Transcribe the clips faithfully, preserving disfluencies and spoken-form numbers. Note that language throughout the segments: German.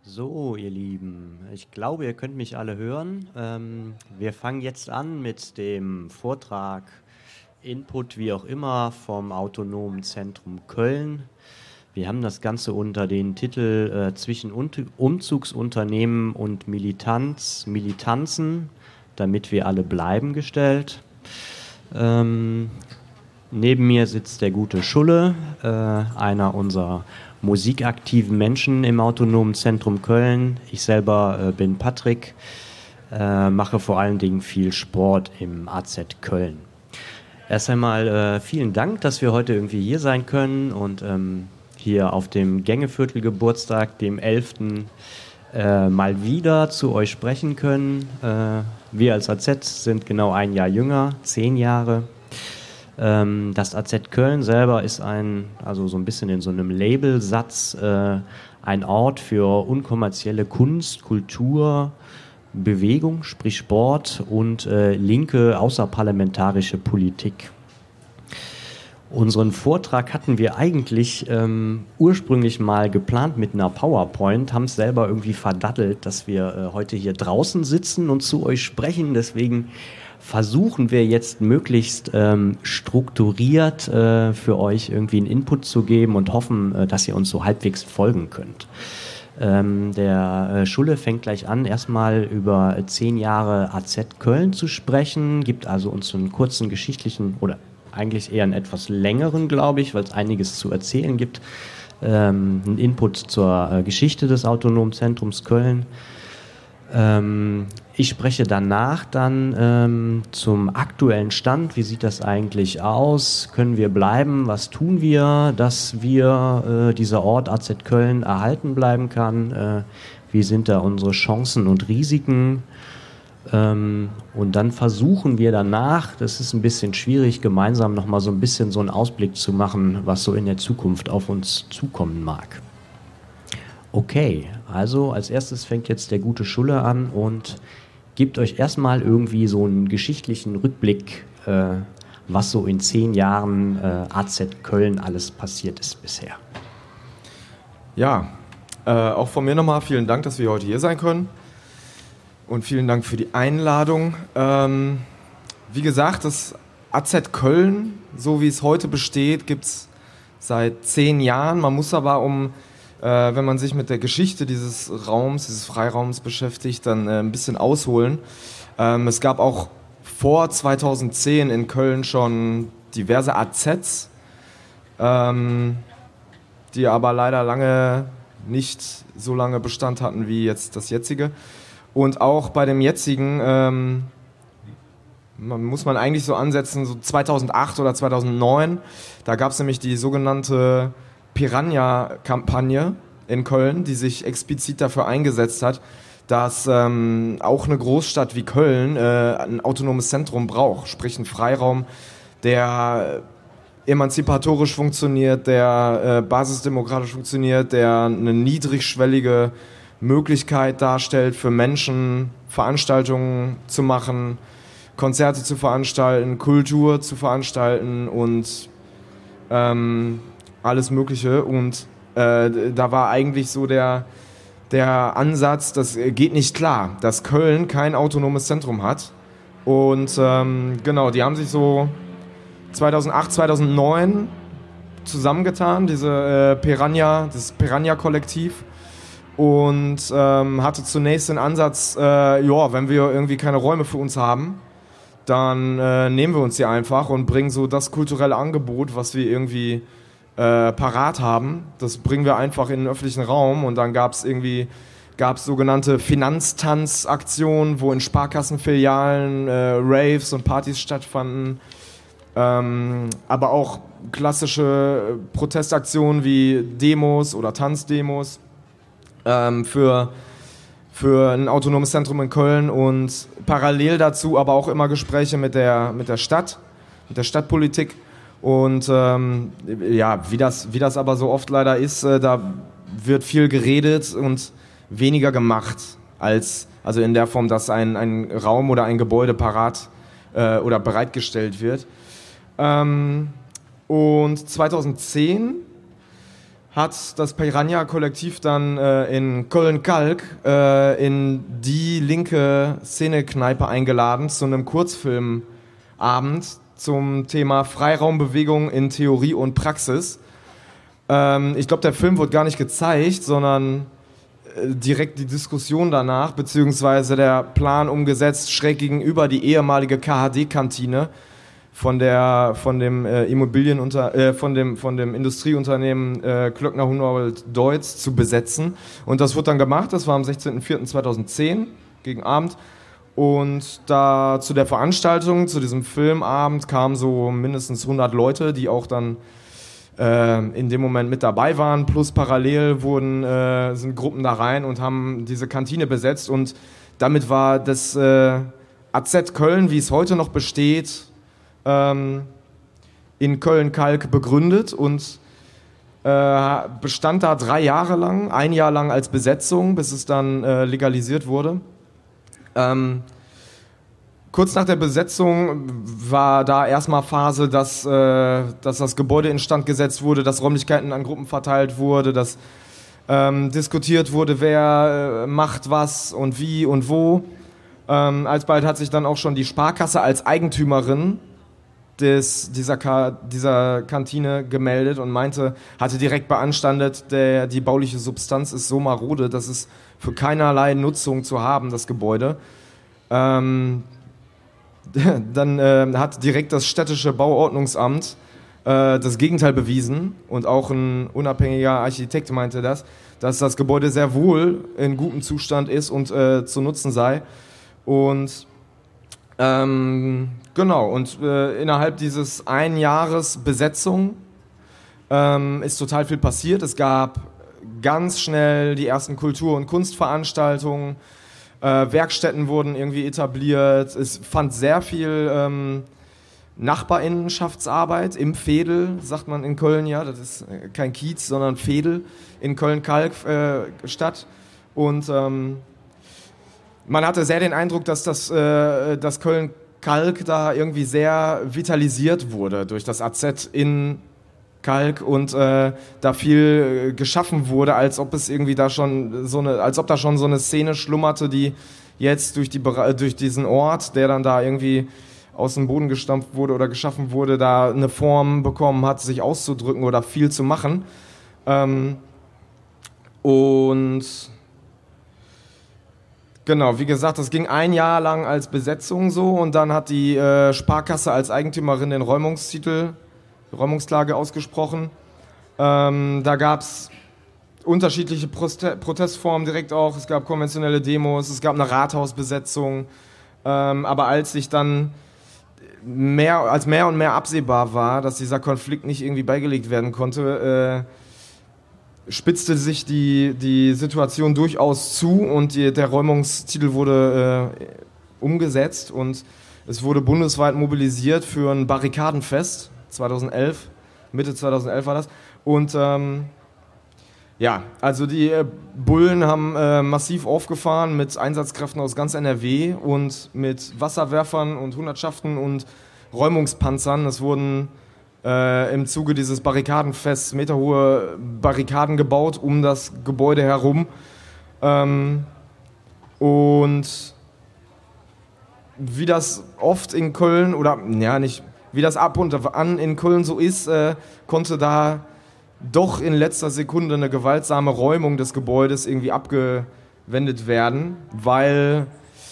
So, ihr Lieben, ich glaube, ihr könnt mich alle hören. Ähm, wir fangen jetzt an mit dem Vortrag, Input wie auch immer vom Autonomen Zentrum Köln. Wir haben das Ganze unter den Titel äh, zwischen Umzugsunternehmen und Militanz, Militanzen, damit wir alle bleiben, gestellt. Ähm, neben mir sitzt der gute Schulle, äh, einer unserer musikaktiven Menschen im Autonomen Zentrum Köln. Ich selber äh, bin Patrick, äh, mache vor allen Dingen viel Sport im A Z Köln. Erst einmal äh, vielen Dank, dass wir heute irgendwie hier sein können und ähm, hier auf dem Gängeviertel-Geburtstag, dem elften Äh, mal wieder zu euch sprechen können. Äh, wir als A Z sind genau ein Jahr jünger, zehn Jahre. Ähm, das A Z Köln selber ist ein, also so ein bisschen in so einem Labelsatz, äh, ein Ort für unkommerzielle Kunst, Kultur, Bewegung, sprich Sport und äh, linke außerparlamentarische Politik. Unseren Vortrag hatten wir eigentlich ähm, ursprünglich mal geplant mit einer PowerPoint, haben es selber irgendwie verdattelt, dass wir äh, heute hier draußen sitzen und zu euch sprechen. Deswegen versuchen wir jetzt möglichst ähm, strukturiert äh, für euch irgendwie einen Input zu geben und hoffen, äh, dass ihr uns so halbwegs folgen könnt. Ähm, der äh, Schulle fängt gleich an, erstmal über zehn Jahre A Z Köln zu sprechen, gibt also uns so einen kurzen geschichtlichen oder eigentlich eher einen etwas längeren, glaube ich, weil es einiges zu erzählen gibt. Ähm, ein Input zur äh, Geschichte des Autonomen Zentrums Köln. Ähm, ich spreche danach dann ähm, zum aktuellen Stand. Wie sieht das eigentlich aus? Können wir bleiben? Was tun wir, dass wir äh, dieser Ort A Z Köln erhalten bleiben kann? Äh, wie sind da unsere Chancen und Risiken? Ähm, und dann versuchen wir danach, das ist ein bisschen schwierig, gemeinsam nochmal so ein bisschen so einen Ausblick zu machen, was so in der Zukunft auf uns zukommen mag. Okay, also als erstes fängt jetzt der gute Schulle an und gibt euch erstmal irgendwie so einen geschichtlichen Rückblick, äh, was so in zehn Jahren äh, A Z Köln alles passiert ist bisher. Ja, äh, auch von mir nochmal vielen Dank, dass wir heute hier sein können. Und vielen Dank für die Einladung. Ähm, wie gesagt, das A Z Köln, so wie es heute besteht, gibt es seit zehn Jahren. Man muss aber, um, äh, wenn man sich mit der Geschichte dieses Raums, dieses Freiraums beschäftigt, dann äh, ein bisschen ausholen. Ähm, es gab auch vor zweitausendzehn in Köln schon diverse A Zs, ähm, die aber leider lange nicht so lange Bestand hatten wie jetzt das jetzige. Und auch bei dem jetzigen ähm, man, muss man eigentlich so ansetzen, so zweitausendacht oder zweitausendneun, da gab es nämlich die sogenannte Piranha-Kampagne in Köln, die sich explizit dafür eingesetzt hat, dass ähm, auch eine Großstadt wie Köln äh, ein autonomes Zentrum braucht, sprich einen Freiraum, der emanzipatorisch funktioniert, der äh, basisdemokratisch funktioniert, der eine niedrigschwellige Möglichkeit darstellt für Menschen, Veranstaltungen zu machen, Konzerte zu veranstalten, Kultur zu veranstalten und ähm, alles Mögliche. Und äh, da war eigentlich so der, der Ansatz, das geht nicht klar, dass Köln kein autonomes Zentrum hat. Und ähm, genau, die haben sich so zweitausendacht, zweitausendneun zusammengetan, diese äh, Piranha, das Piranha-Kollektiv. Und ähm, hatte zunächst den Ansatz, äh, ja, wenn wir irgendwie keine Räume für uns haben, dann äh, nehmen wir uns die einfach und bringen so das kulturelle Angebot, was wir irgendwie äh, parat haben, das bringen wir einfach in den öffentlichen Raum. Und dann gab es irgendwie gab's sogenannte Finanztanzaktionen, wo in Sparkassenfilialen äh, Raves und Partys stattfanden, ähm, aber auch klassische Protestaktionen wie Demos oder Tanzdemos Ähm, für, für ein autonomes Zentrum in Köln und parallel dazu aber auch immer Gespräche mit der, mit der Stadt, mit der Stadtpolitik und ähm, ja, wie das, wie das aber so oft leider ist, äh, da wird viel geredet und weniger gemacht, als, also in der Form, dass ein, ein Raum oder ein Gebäude parat äh, oder bereitgestellt wird. Ähm, und zweitausendzehn hat das Piranha-Kollektiv dann äh, in Köln-Kalk äh, in die linke Szene-Kneipe eingeladen zu einem Kurzfilmabend zum Thema Freiraumbewegung in Theorie und Praxis. Ähm, ich glaube, der Film wurde gar nicht gezeigt, sondern äh, direkt die Diskussion danach, beziehungsweise der Plan umgesetzt, schräg gegenüber die ehemalige K H D-Kantine von der von dem äh, Immobilienunter äh, von dem von dem Industrieunternehmen äh, Klöckner Hunold Deutz zu besetzen, und das wurde dann gemacht. Das war am sechzehnten vierten zweitausendzehn gegen Abend, und da zu der Veranstaltung, zu diesem Filmabend kamen so mindestens hundert Leute, die auch dann äh, in dem Moment mit dabei waren, plus parallel wurden äh, sind Gruppen da rein und haben diese Kantine besetzt, und damit war das äh, A Z Köln, wie es heute noch besteht, in Köln-Kalk begründet und äh, bestand da drei Jahre lang, ein Jahr lang als Besetzung, bis es dann äh, legalisiert wurde. Ähm, kurz nach der Besetzung war da erstmal Phase, dass, äh, dass das Gebäude instand gesetzt wurde, dass Räumlichkeiten an Gruppen verteilt wurde, dass ähm, diskutiert wurde, wer äh, macht was und wie und wo. Ähm, alsbald hat sich dann auch schon die Sparkasse als Eigentümerin Des, dieser, Ka- dieser Kantine gemeldet und meinte, hatte direkt beanstandet, der, die bauliche Substanz ist so marode, dass es für keinerlei Nutzung zu haben, das Gebäude. Ähm, dann äh, hat direkt das städtische Bauordnungsamt äh, das Gegenteil bewiesen, und auch ein unabhängiger Architekt meinte das, dass das Gebäude sehr wohl in gutem Zustand ist und äh, zu nutzen sei. Und ähm, genau, und äh, innerhalb dieses ein Jahres Besetzung ähm, ist total viel passiert. Es gab ganz schnell die ersten Kultur- und Kunstveranstaltungen, äh, Werkstätten wurden irgendwie etabliert, es fand sehr viel ähm, Nachbarinnenschaftsarbeit im Veedel, sagt man in Köln, ja, das ist kein Kiez, sondern Veedel in Köln-Kalk äh, statt, und ähm, man hatte sehr den Eindruck, dass das, äh, das Köln-Kalk da irgendwie sehr vitalisiert wurde durch das A Z in Kalk, und äh, da viel geschaffen wurde, als ob es irgendwie da schon so eine, als ob da schon so eine Szene schlummerte, die jetzt durch, die, durch diesen Ort, der dann da irgendwie aus dem Boden gestampft wurde oder geschaffen wurde, da eine Form bekommen hat, sich auszudrücken oder viel zu machen. Ähm, und genau, wie gesagt, das ging ein Jahr lang als Besetzung so, und dann hat die äh, Sparkasse als Eigentümerin den Räumungstitel, Räumungsklage ausgesprochen. Ähm, da gab es unterschiedliche Proste- Protestformen direkt auch, es gab konventionelle Demos, es gab eine Rathausbesetzung, ähm, aber als sich dann mehr, als mehr und mehr absehbar war, dass dieser Konflikt nicht irgendwie beigelegt werden konnte, äh, spitzte sich die, die Situation durchaus zu, und die, der Räumungstitel wurde äh, umgesetzt, und es wurde bundesweit mobilisiert für ein Barrikadenfest zweitausendelf, Mitte zweitausendelf war das, und ähm, ja, also die äh, Bullen haben äh, massiv aufgefahren mit Einsatzkräften aus ganz N R W und mit Wasserwerfern und Hundertschaften und Räumungspanzern. Es wurden äh, im Zuge dieses Barrikadenfests meterhohe Barrikaden gebaut um das Gebäude herum. Ähm, und wie das oft in Köln, oder ja nicht, wie das ab und an in Köln so ist, äh, konnte da doch in letzter Sekunde eine gewaltsame Räumung des Gebäudes irgendwie abgewendet werden, weil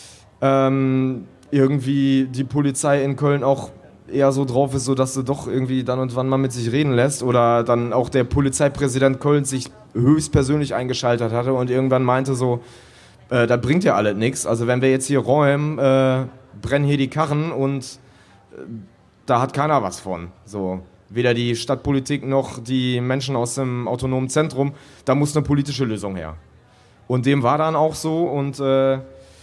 ähm, irgendwie die Polizei in Köln auch eher so drauf ist, so dass sie doch irgendwie dann und wann mal mit sich reden lässt, oder dann auch der Polizeipräsident Kölns sich höchstpersönlich eingeschaltet hatte und irgendwann meinte so, äh, das bringt ja alles nichts, also wenn wir jetzt hier räumen, äh, brennen hier die Karren, und äh, da hat keiner was von, so. Weder die Stadtpolitik noch die Menschen aus dem autonomen Zentrum, da muss eine politische Lösung her. Und dem war dann auch so, und äh,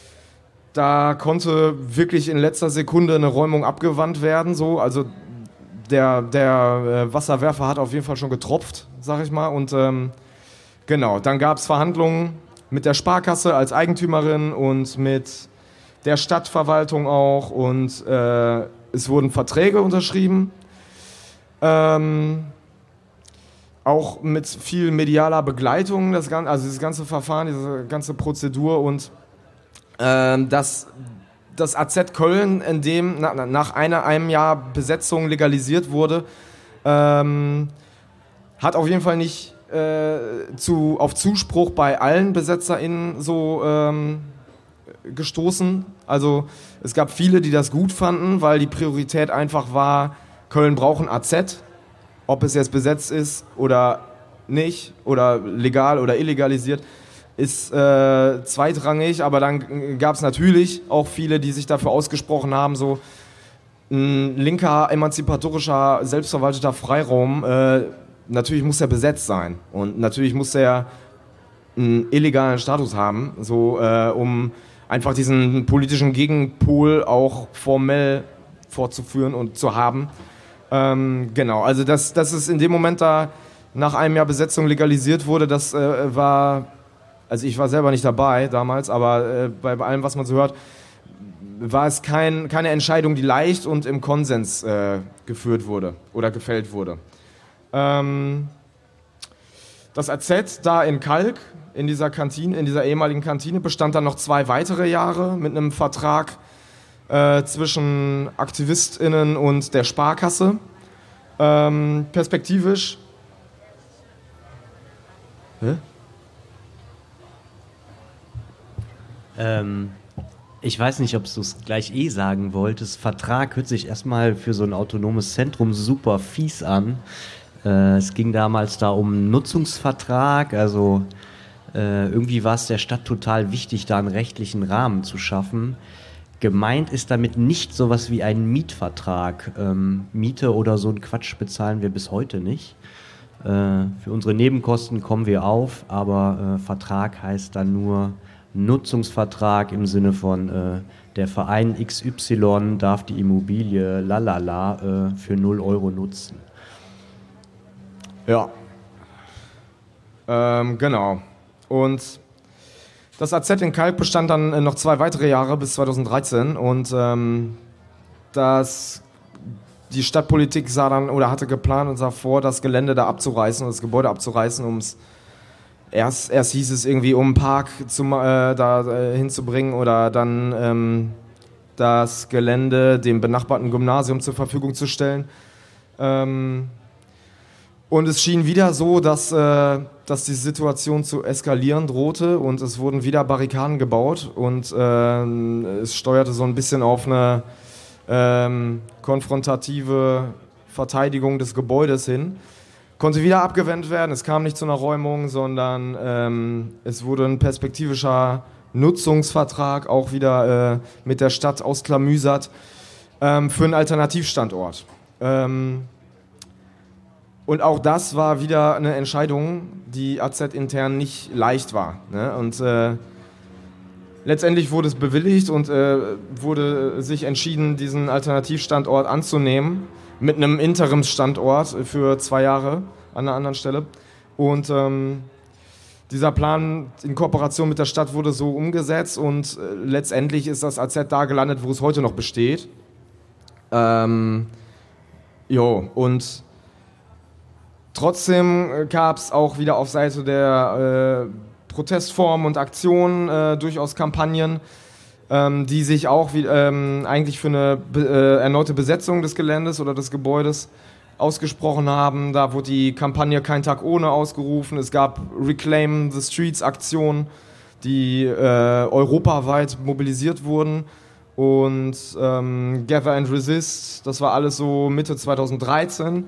da konnte wirklich in letzter Sekunde eine Räumung abgewandt werden. So. Also der, der äh, Wasserwerfer hat auf jeden Fall schon getropft, sag ich mal. Und ähm, genau, dann gab es Verhandlungen mit der Sparkasse als Eigentümerin und mit der Stadtverwaltung auch, und äh, es wurden Verträge unterschrieben. Ähm, auch mit viel medialer Begleitung, das ganze, also dieses ganze Verfahren, diese ganze Prozedur und ähm, das, das A Z Köln, in dem na, nach einer, einem Jahr Besetzung legalisiert wurde, ähm, hat auf jeden Fall nicht äh, zu, auf Zuspruch bei allen BesetzerInnen so ähm, gestoßen. Also es gab viele, die das gut fanden, weil die Priorität einfach war, Köln braucht ein A Z. Ob es jetzt besetzt ist oder nicht, oder legal oder illegalisiert, ist äh, zweitrangig. Aber dann gab es natürlich auch viele, die sich dafür ausgesprochen haben, so ein linker, emanzipatorischer, selbstverwalteter Freiraum, äh, natürlich muss er besetzt sein. Und natürlich muss er einen illegalen Status haben, so, äh, um einfach diesen politischen Gegenpol auch formell fortzuführen und zu haben. Ähm, genau, also dass, dass es in dem Moment da nach einem Jahr Besetzung legalisiert wurde, das äh, war, also ich war selber nicht dabei damals, aber äh, bei allem, was man so hört, war es kein, keine Entscheidung, die leicht und im Konsens äh, geführt wurde oder gefällt wurde. Ähm, das A Z da in Kalk, in dieser Kantine, in dieser ehemaligen Kantine, bestand dann noch zwei weitere Jahre mit einem Vertrag Äh, zwischen AktivistInnen und der Sparkasse. Ähm, perspektivisch. Hä? Ähm, ich weiß nicht, ob du es gleich eh sagen wolltest. Vertrag hört sich erstmal für so ein autonomes Zentrum super fies an. Äh, es ging damals da um einen Nutzungsvertrag, also äh, irgendwie war es der Stadt total wichtig, da einen rechtlichen Rahmen zu schaffen. Gemeint ist damit nicht sowas wie ein Mietvertrag. Ähm, Miete oder so ein Quatsch bezahlen wir bis heute nicht. Äh, für unsere Nebenkosten kommen wir auf, aber äh, Vertrag heißt dann nur Nutzungsvertrag im Sinne von äh, der Verein X Y darf die Immobilie lalala äh, für null Euro nutzen. Ja. Ähm, genau. Und das A Z in Kalk bestand dann noch zwei weitere Jahre bis zweitausenddreizehn und ähm, das, die Stadtpolitik sah dann oder hatte geplant und sah vor, das Gelände da abzureißen und das Gebäude abzureißen, um es erst, erst hieß es irgendwie, um einen Park zum, äh, da äh, hinzubringen oder dann ähm, das Gelände dem benachbarten Gymnasium zur Verfügung zu stellen. Ähm, Und es schien wieder so, dass, äh, dass die Situation zu eskalieren drohte und es wurden wieder Barrikaden gebaut und äh, es steuerte so ein bisschen auf eine ähm, konfrontative Verteidigung des Gebäudes hin. Konnte wieder abgewendet werden, es kam nicht zu einer Räumung, sondern ähm, es wurde ein perspektivischer Nutzungsvertrag auch wieder äh, mit der Stadt ausklamüsert ähm, für einen Alternativstandort. Ähm, Und auch das war wieder eine Entscheidung, die A Z intern nicht leicht war. Ne? Und äh, letztendlich wurde es bewilligt und äh, wurde sich entschieden, diesen Alternativstandort anzunehmen, mit einem Interimsstandort für zwei Jahre an einer anderen Stelle. Und ähm, dieser Plan in Kooperation mit der Stadt wurde so umgesetzt und äh, letztendlich ist das A Z da gelandet, wo es heute noch besteht. Ähm, jo, und trotzdem gab es auch wieder auf Seite der äh, Protestformen und Aktionen äh, durchaus Kampagnen, ähm, die sich auch wie, ähm, eigentlich für eine be äh, erneute Besetzung des Geländes oder des Gebäudes ausgesprochen haben. Da wurde die Kampagne Kein Tag ohne ausgerufen. Es gab Reclaim the Streets Aktionen, die äh, europaweit mobilisiert wurden. Und ähm, Gather and Resist, das war alles so Mitte zweitausenddreizehn.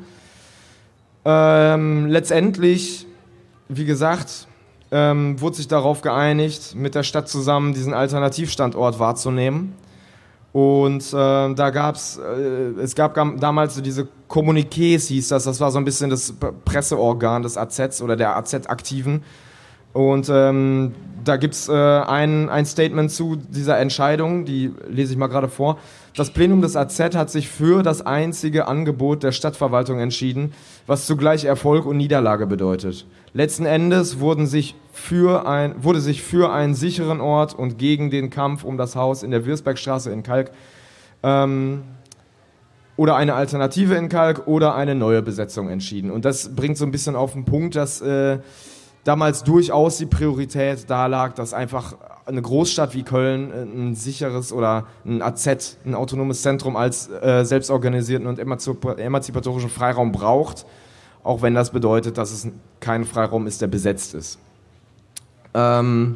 Ähm, letztendlich, wie gesagt, ähm, wurde sich darauf geeinigt, mit der Stadt zusammen diesen Alternativstandort wahrzunehmen. Und äh, da gab's, äh, es gab damals so diese Kommuniqués, hieß das, das war so ein bisschen das Presseorgan des A Zs oder der A Z-Aktiven. Und ähm, da gibt es äh, ein, ein Statement zu dieser Entscheidung, die lese ich mal gerade vor. Das Plenum des A Z hat sich für das einzige Angebot der Stadtverwaltung entschieden, was zugleich Erfolg und Niederlage bedeutet. Letzten Endes wurden sich für ein, wurde sich für einen sicheren Ort und gegen den Kampf um das Haus in der Würzbergstraße in Kalk ähm, oder eine Alternative in Kalk oder eine neue Besetzung entschieden. Und das bringt so ein bisschen auf den Punkt, dass äh, damals durchaus die Priorität da lag, dass einfach eine Großstadt wie Köln ein sicheres oder ein A Z, ein autonomes Zentrum als äh, selbstorganisierten und emanzipatorischen Freiraum braucht, auch wenn das bedeutet, dass es kein Freiraum ist, der besetzt ist. Ähm,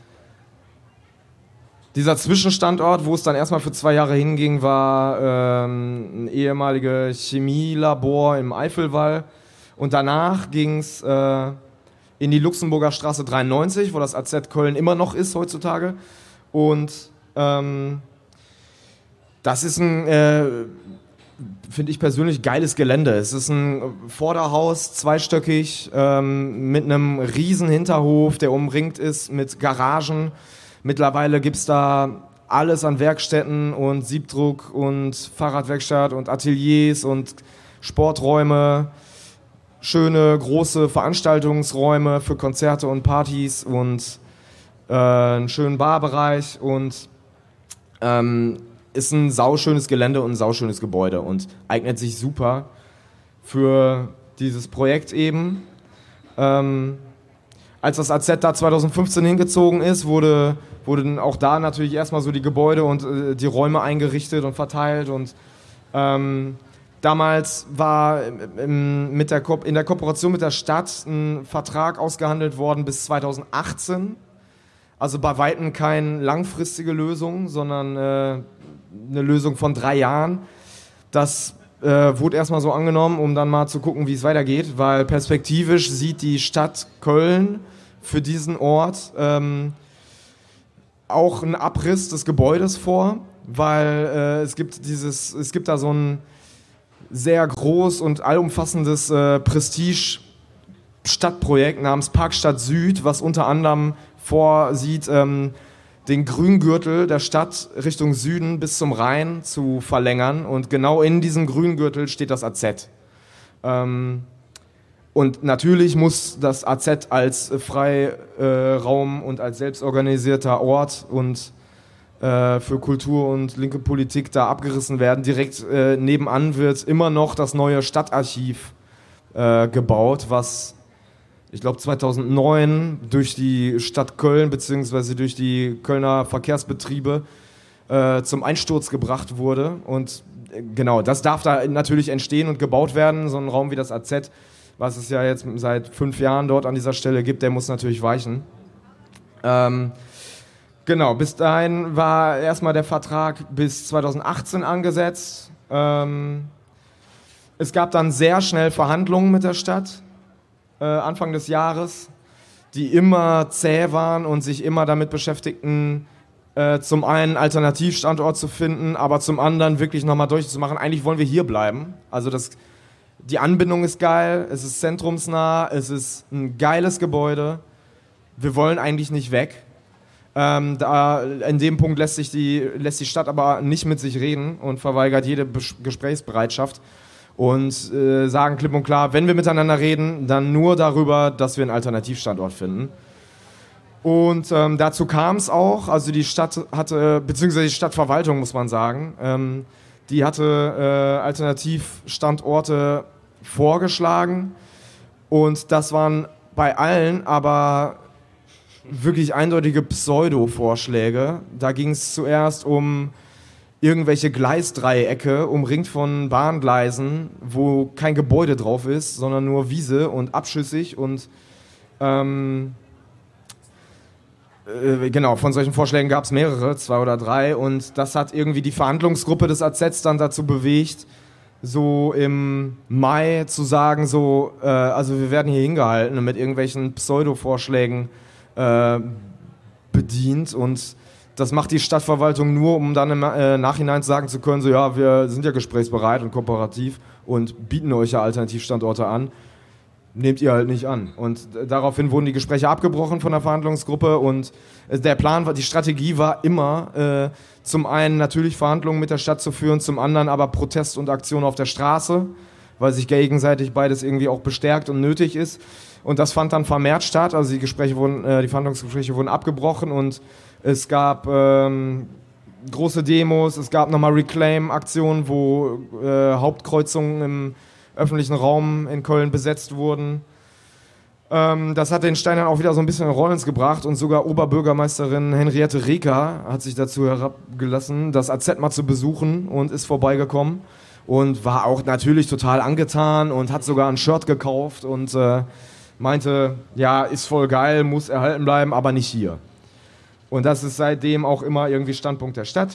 dieser Zwischenstandort, wo es dann erstmal für zwei Jahre hinging, war ähm, ein ehemaliges Chemielabor im Eifelwall und danach ging es äh, in die Luxemburger Straße dreiundneunzig, wo das A Z Köln immer noch ist heutzutage. Und ähm, das ist ein, äh, finde ich persönlich, geiles Gelände. Es ist ein Vorderhaus, zweistöckig, ähm, mit einem riesen Hinterhof, der umringt ist mit Garagen. Mittlerweile gibt es da alles an Werkstätten und Siebdruck und Fahrradwerkstatt und Ateliers und Sporträume. Schöne, große Veranstaltungsräume für Konzerte und Partys und äh, einen schönen Barbereich und ähm, ist ein sauschönes Gelände und ein sauschönes Gebäude und eignet sich super für dieses Projekt eben. Ähm, als das A Z da zweitausendfünfzehn hingezogen ist, wurde, wurden auch da natürlich erstmal so die Gebäude und äh, die Räume eingerichtet und verteilt und ähm, damals war im, mit der Ko- in der Kooperation mit der Stadt ein Vertrag ausgehandelt worden bis zweitausendachtzehn. Also bei Weitem keine langfristige Lösung, sondern äh, eine Lösung von drei Jahren. Das äh, wurde erstmal so angenommen, um dann mal zu gucken, wie es weitergeht, weil perspektivisch sieht die Stadt Köln für diesen Ort ähm, auch einen Abriss des Gebäudes vor, weil äh, es gibt dieses, es gibt da so ein sehr groß und allumfassendes äh, Prestige-Stadtprojekt namens Parkstadt Süd, was unter anderem vorsieht, ähm, den Grüngürtel der Stadt Richtung Süden bis zum Rhein zu verlängern. Und genau in diesem Grüngürtel steht das A Z. Ähm, und natürlich muss das A Z als Freiraum äh, und als selbstorganisierter Ort und für Kultur und linke Politik da abgerissen werden. Direkt äh, nebenan wird immer noch das neue Stadtarchiv äh, gebaut, was ich glaube zweitausendneun durch die Stadt Köln bzw. durch die Kölner Verkehrsbetriebe äh, zum Einsturz gebracht wurde. Und äh, genau, das darf da natürlich entstehen und gebaut werden. So ein Raum wie das A Z, was es ja jetzt seit fünf Jahren dort an dieser Stelle gibt, der muss natürlich weichen. Ähm, Genau, bis dahin war erstmal der Vertrag bis zweitausendachtzehn angesetzt. Ähm, es gab dann sehr schnell Verhandlungen mit der Stadt, äh, Anfang des Jahres, die immer zäh waren und sich immer damit beschäftigten, äh, zum einen einen Alternativstandort zu finden, aber zum anderen wirklich nochmal durchzumachen, eigentlich wollen wir hier bleiben. Also das, die Anbindung ist geil, es ist zentrumsnah, es ist ein geiles Gebäude. Wir wollen eigentlich nicht weg. Ähm, da, in dem Punkt lässt sich die, lässt die Stadt aber nicht mit sich reden und verweigert jede Bes- Gesprächsbereitschaft und äh, sagen klipp und klar, wenn wir miteinander reden, dann nur darüber, dass wir einen Alternativstandort finden. Und ähm, dazu kam es auch, also die Stadt hatte, beziehungsweise die Stadtverwaltung muss man sagen, ähm, die hatte äh, Alternativstandorte vorgeschlagen und das waren bei allen aber wirklich eindeutige Pseudo-Vorschläge. Da ging es zuerst um irgendwelche Gleisdreiecke, umringt von Bahngleisen, wo kein Gebäude drauf ist, sondern nur Wiese und abschüssig und ähm, äh, genau, von solchen Vorschlägen gab es mehrere, zwei oder drei und das hat irgendwie die Verhandlungsgruppe des A Z dann dazu bewegt, so im Mai zu sagen, so, äh, also wir werden hier hingehalten und mit irgendwelchen Pseudo-Vorschlägen bedient und das macht die Stadtverwaltung nur, um dann im äh, Nachhinein sagen zu können, so ja, wir sind ja gesprächsbereit und kooperativ und bieten euch ja Alternativstandorte an, nehmt ihr halt nicht an. Und daraufhin wurden die Gespräche abgebrochen von der Verhandlungsgruppe und der Plan war, die Strategie war immer, äh, zum einen natürlich Verhandlungen mit der Stadt zu führen, zum anderen aber Protest und Aktion auf der Straße, weil sich gegenseitig beides irgendwie auch bestärkt und nötig ist. Und das fand dann vermehrt statt, also die Gespräche wurden, äh, die Verhandlungsgespräche wurden abgebrochen und es gab ähm, große Demos, es gab nochmal Reclaim-Aktionen, wo äh, Hauptkreuzungen im öffentlichen Raum in Köln besetzt wurden. Ähm, das hat den Steinern auch wieder so ein bisschen in Rollen gebracht und sogar Oberbürgermeisterin Henriette Reker hat sich dazu herabgelassen, das A Z mal zu besuchen und ist vorbeigekommen und war auch natürlich total angetan und hat sogar ein Shirt gekauft und äh, meinte, ja, ist voll geil, muss erhalten bleiben, aber nicht hier. Und das ist seitdem auch immer irgendwie Standpunkt der Stadt.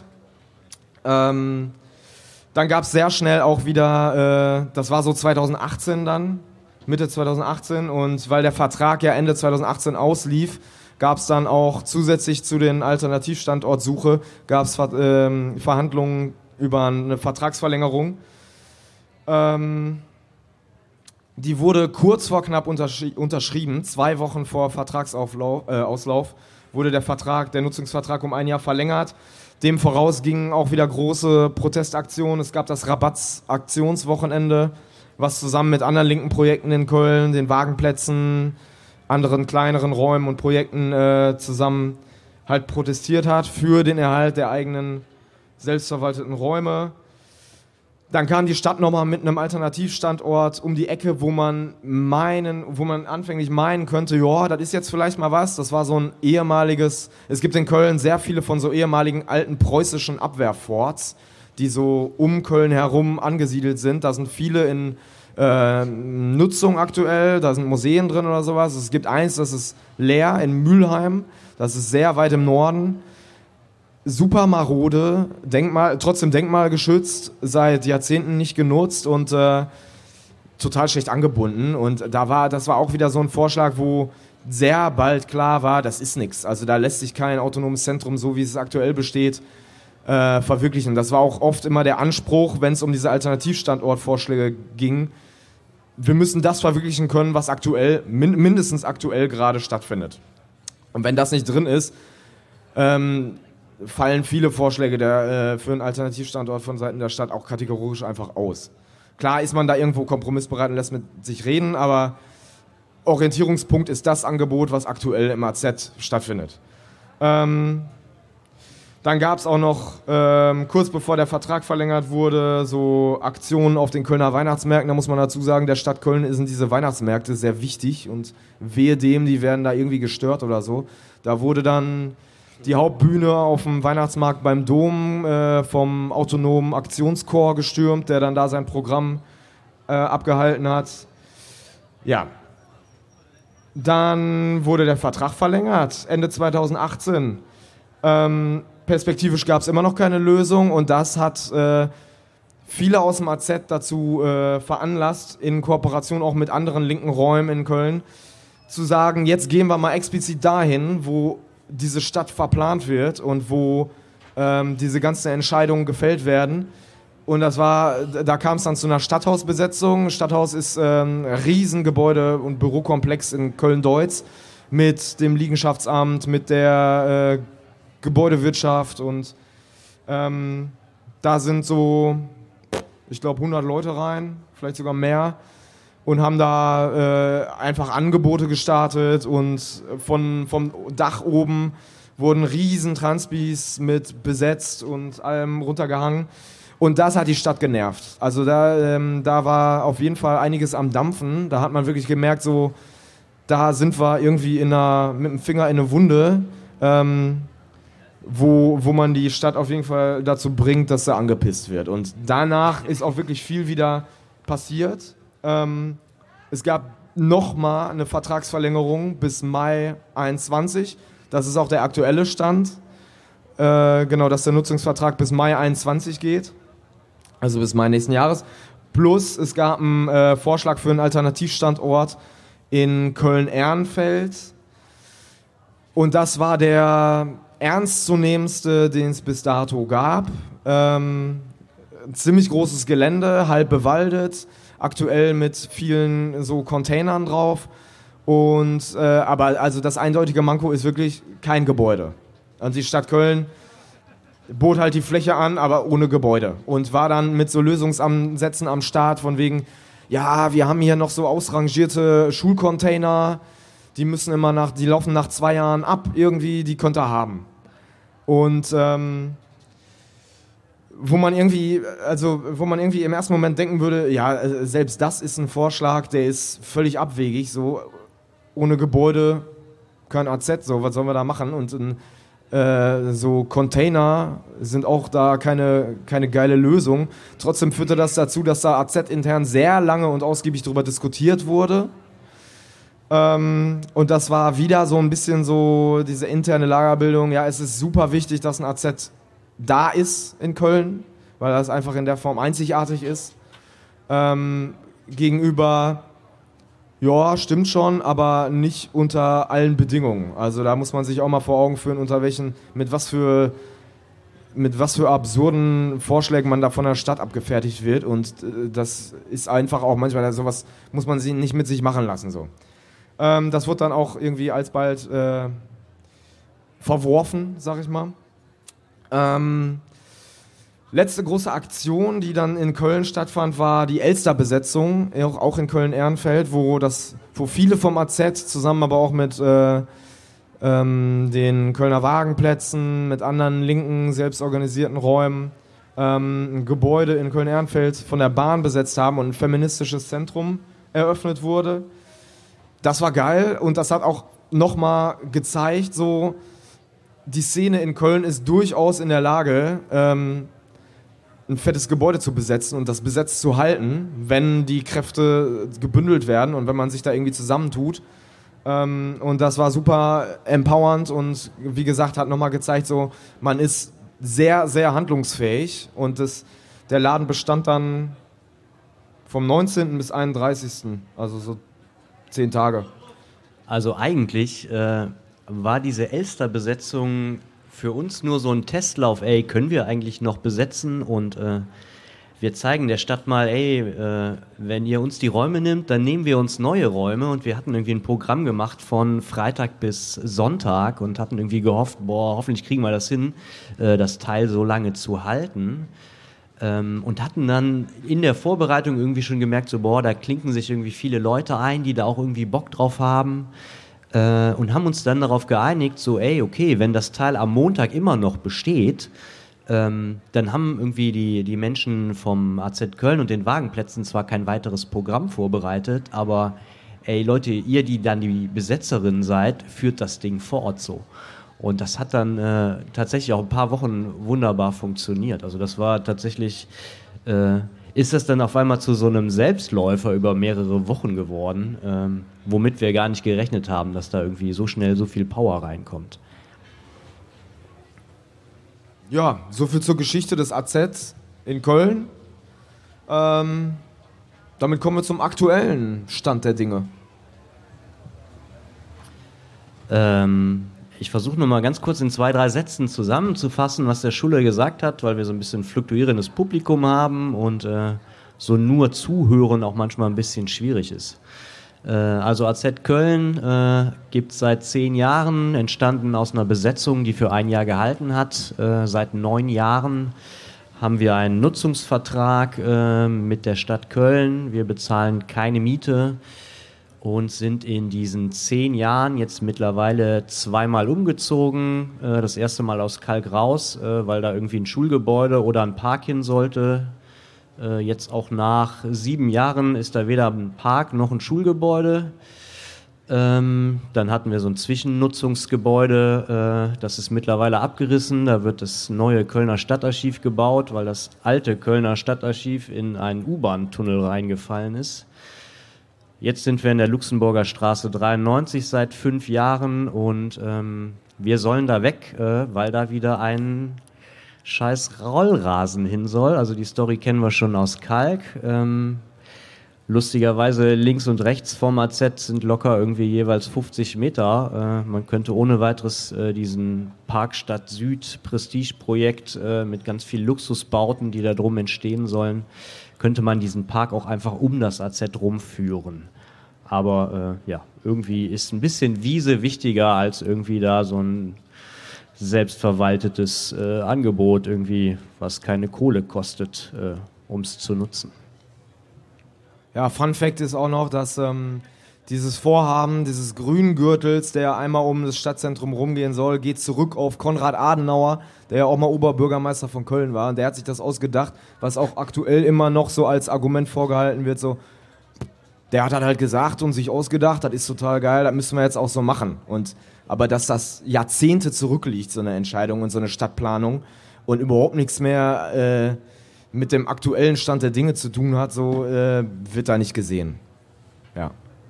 Ähm, dann gab es sehr schnell auch wieder, äh, das war so zweitausendachtzehn dann, Mitte zweitausendachtzehn, und weil der Vertrag ja Ende zweitausendachtzehn auslief, gab es dann auch zusätzlich zu den Alternativstandortsuche, gab es ähm, Verhandlungen über eine Vertragsverlängerung. Ähm, die wurde kurz vor knapp unterschri- unterschrieben, zwei Wochen vor Vertragsauslauf äh, Auslauf, wurde der Vertrag, der Nutzungsvertrag um ein Jahr verlängert. Dem voraus gingen auch wieder große Protestaktionen. Es gab das Rabatz-Aktionswochenende, was zusammen mit anderen linken Projekten in Köln, den Wagenplätzen, anderen kleineren Räumen und Projekten äh, zusammen halt protestiert hat für den Erhalt der eigenen selbstverwalteten Räume. Dann kam die Stadt nochmal mit einem Alternativstandort um die Ecke, wo man meinen, wo man anfänglich meinen könnte, ja, das ist jetzt vielleicht mal was. Das war so ein ehemaliges, es gibt in Köln sehr viele von so ehemaligen alten preußischen Abwehrforts, die so um Köln herum angesiedelt sind. Da sind viele in äh, Nutzung aktuell, da sind Museen drin oder sowas. Es gibt eins, das ist leer in Mülheim, das ist sehr weit im Norden. Super marode, Denkmal, trotzdem denkmalgeschützt, seit Jahrzehnten nicht genutzt und äh, total schlecht angebunden. Und da war, das war auch wieder so ein Vorschlag, wo sehr bald klar war, das ist nichts. Also da lässt sich kein autonomes Zentrum, so wie es aktuell besteht, äh, verwirklichen. Das war auch oft immer der Anspruch, wenn es um diese Alternativstandortvorschläge ging. Wir müssen das verwirklichen können, was aktuell, min- mindestens aktuell gerade stattfindet. Und wenn das nicht drin ist, ähm, fallen viele Vorschläge der, äh, für einen Alternativstandort von Seiten der Stadt auch kategorisch einfach aus. Klar ist man da irgendwo kompromissbereit und lässt mit sich reden, aber Orientierungspunkt ist das Angebot, was aktuell im A Z stattfindet. Ähm, dann gab es auch noch, ähm, kurz bevor der Vertrag verlängert wurde, so Aktionen auf den Kölner Weihnachtsmärkten. Da muss man dazu sagen, der Stadt Köln sind diese Weihnachtsmärkte sehr wichtig und wehe dem, die werden da irgendwie gestört oder so. Da wurde dann die Hauptbühne auf dem Weihnachtsmarkt beim Dom äh, vom autonomen Aktionschor gestürmt, der dann da sein Programm äh, abgehalten hat. Ja. Dann wurde der Vertrag verlängert, Ende zweitausendachtzehn. Ähm, perspektivisch gab es immer noch keine Lösung und das hat äh, viele aus dem A Z dazu äh, veranlasst, in Kooperation auch mit anderen linken Räumen in Köln, zu sagen, jetzt gehen wir mal explizit dahin, wo diese Stadt verplant wird und wo ähm, diese ganzen Entscheidungen gefällt werden. Und das war, da kam es dann zu einer Stadthausbesetzung. Stadthaus ist ähm, ein Riesengebäude und Bürokomplex in Köln-Deutz mit dem Liegenschaftsamt, mit der äh, Gebäudewirtschaft und ähm, da sind so, ich glaube, hundert Leute rein, vielleicht sogar mehr. Und haben da äh, einfach Angebote gestartet und von, vom Dach oben wurden riesen Transbis mit besetzt und allem runtergehangen. Und das hat die Stadt genervt. Also da, ähm, da war auf jeden Fall einiges am Dampfen. Da hat man wirklich gemerkt, so, da sind wir irgendwie in einer, mit dem Finger in eine Wunde, ähm, wo, wo man die Stadt auf jeden Fall dazu bringt, dass sie angepisst wird. Und danach ist auch wirklich viel wieder passiert. Ähm, es gab nochmal eine Vertragsverlängerung bis Mai einundzwanzig. Das ist auch der aktuelle Stand. Äh, genau, dass der Nutzungsvertrag bis Mai einundzwanzig geht. Also bis Mai nächsten Jahres. Plus es gab einen äh, Vorschlag für einen Alternativstandort in Köln-Ehrenfeld. Und das war der ernstzunehmendste, den es bis dato gab. Ähm, ziemlich großes Gelände, halb bewaldet. Aktuell mit vielen so Containern drauf. Und, äh, aber also das eindeutige Manko ist wirklich kein Gebäude. Und die Stadt Köln bot halt die Fläche an, aber ohne Gebäude. Und war dann mit so Lösungsansätzen am Start von wegen, ja, wir haben hier noch so ausrangierte Schulcontainer, die müssen immer nach, die laufen nach zwei Jahren ab irgendwie, die könnt ihr haben. Und ähm, wo man irgendwie, also wo man irgendwie im ersten Moment denken würde, ja, selbst das ist ein Vorschlag, der ist völlig abwegig, so ohne Gebäude kein A Z, so was sollen wir da machen? Und äh, so Container sind auch da keine, keine geile Lösung. Trotzdem führte das dazu, dass da A Z intern sehr lange und ausgiebig darüber diskutiert wurde. Ähm, und das war wieder so ein bisschen so diese interne Lagerbildung, ja, es ist super wichtig, dass ein A Z da ist in Köln, weil das einfach in der Form einzigartig ist. Ähm, gegenüber, ja, stimmt schon, aber nicht unter allen Bedingungen. Also da muss man sich auch mal vor Augen führen, unter welchen, mit was für, mit was für absurden Vorschlägen man da von der Stadt abgefertigt wird. Und äh, das ist einfach auch manchmal, sowas muss man sich nicht mit sich machen lassen, so. Ähm, das wird dann auch irgendwie alsbald äh, verworfen, sag ich mal. Ähm, letzte große Aktion, die dann in Köln stattfand, war die Elster-Besetzung, auch, auch in Köln-Ehrenfeld, wo, das, wo viele vom A Z zusammen aber auch mit äh, ähm, den Kölner Wagenplätzen, mit anderen linken, selbstorganisierten Räumen ähm, ein Gebäude in Köln-Ehrenfeld von der Bahn besetzt haben und ein feministisches Zentrum eröffnet wurde. Das war geil und das hat auch nochmal gezeigt, so die Szene in Köln ist durchaus in der Lage, ähm, ein fettes Gebäude zu besetzen und das besetzt zu halten, wenn die Kräfte gebündelt werden und wenn man sich da irgendwie zusammentut. Ähm, und das war super empowernd und wie gesagt, hat nochmal gezeigt, so man ist sehr, sehr handlungsfähig und das, der Laden bestand dann vom neunzehnten bis einunddreißigsten Also so zehn Tage. Also eigentlich äh, war diese Elster-Besetzung für uns nur so ein Testlauf, ey, können wir eigentlich noch besetzen und äh, wir zeigen der Stadt mal, ey, äh, wenn ihr uns die Räume nimmt, dann nehmen wir uns neue Räume und wir hatten irgendwie ein Programm gemacht von Freitag bis Sonntag und hatten irgendwie gehofft, boah, hoffentlich kriegen wir das hin, äh, das Teil so lange zu halten. Ähm, und hatten dann in der Vorbereitung irgendwie schon gemerkt, so boah, da klinken sich irgendwie viele Leute ein, die da auch irgendwie Bock drauf haben äh, und haben uns dann darauf geeinigt, so ey, okay, wenn das Teil am Montag immer noch besteht, ähm, dann haben irgendwie die, die Menschen vom A Z Köln und den Wagenplätzen zwar kein weiteres Programm vorbereitet, aber ey Leute, ihr, die dann die Besetzerin seid, führt das Ding vor Ort so. Und das hat dann äh, tatsächlich auch ein paar Wochen wunderbar funktioniert. Also das war tatsächlich, äh, ist das dann auf einmal zu so einem Selbstläufer über mehrere Wochen geworden, ähm, womit wir gar nicht gerechnet haben, dass da irgendwie so schnell so viel Power reinkommt. Ja, soviel zur Geschichte des A Z in Köln. Ähm, damit kommen wir zum aktuellen Stand der Dinge. Ähm... Ich versuche nur mal ganz kurz in zwei, drei Sätzen zusammenzufassen, was der Schulle gesagt hat, weil wir so ein bisschen fluktuierendes Publikum haben und äh, so nur zuhören auch manchmal ein bisschen schwierig ist. Äh, also A Z Köln äh, gibt es seit zehn Jahren, entstanden aus einer Besetzung, die für ein Jahr gehalten hat. Äh, seit neun Jahren haben wir einen Nutzungsvertrag äh, mit der Stadt Köln. Wir bezahlen keine Miete. Und sind in diesen zehn Jahren jetzt mittlerweile zweimal umgezogen. Äh, das erste Mal aus Kalk raus, äh, weil da irgendwie ein Schulgebäude oder ein Park hin sollte. Äh, jetzt auch nach sieben Jahren ist da weder ein Park noch ein Schulgebäude. Ähm, dann hatten wir so ein Zwischennutzungsgebäude, äh, das ist mittlerweile abgerissen. Da wird das neue Kölner Stadtarchiv gebaut, weil das alte Kölner Stadtarchiv in einen U-Bahn-Tunnel reingefallen ist. Jetzt sind wir in der Luxemburger Straße dreiundneunzig seit fünf Jahren und ähm, wir sollen da weg, äh, weil da wieder ein scheiß Rollrasen hin soll. Also die Story kennen wir schon aus Kalk. Ähm, lustigerweise links und rechts vom A Z sind locker irgendwie jeweils fünfzig Meter. Äh, man könnte ohne weiteres äh, diesen Parkstadt Süd Prestige-Projekt äh, mit ganz viel Luxusbauten, die da drum entstehen sollen, könnte man diesen Park auch einfach um das A Z rumführen. Aber äh, ja, irgendwie ist ein bisschen Wiese wichtiger als irgendwie da so ein selbstverwaltetes äh, Angebot, irgendwie, was keine Kohle kostet, äh, um es zu nutzen. Ja, Fun Fact ist auch noch, dass ähm, dieses Vorhaben dieses Grüngürtels, der einmal um das Stadtzentrum rumgehen soll, geht zurück auf Konrad Adenauer, der ja auch mal Oberbürgermeister von Köln war. Und der hat sich das ausgedacht, was auch aktuell immer noch so als Argument vorgehalten wird, so, der hat das halt gesagt und sich ausgedacht, das ist total geil, das müssen wir jetzt auch so machen. Und, aber dass das Jahrzehnte zurückliegt, so eine Entscheidung und so eine Stadtplanung und überhaupt nichts mehr äh, mit dem aktuellen Stand der Dinge zu tun hat, so äh, wird da nicht gesehen. Ja.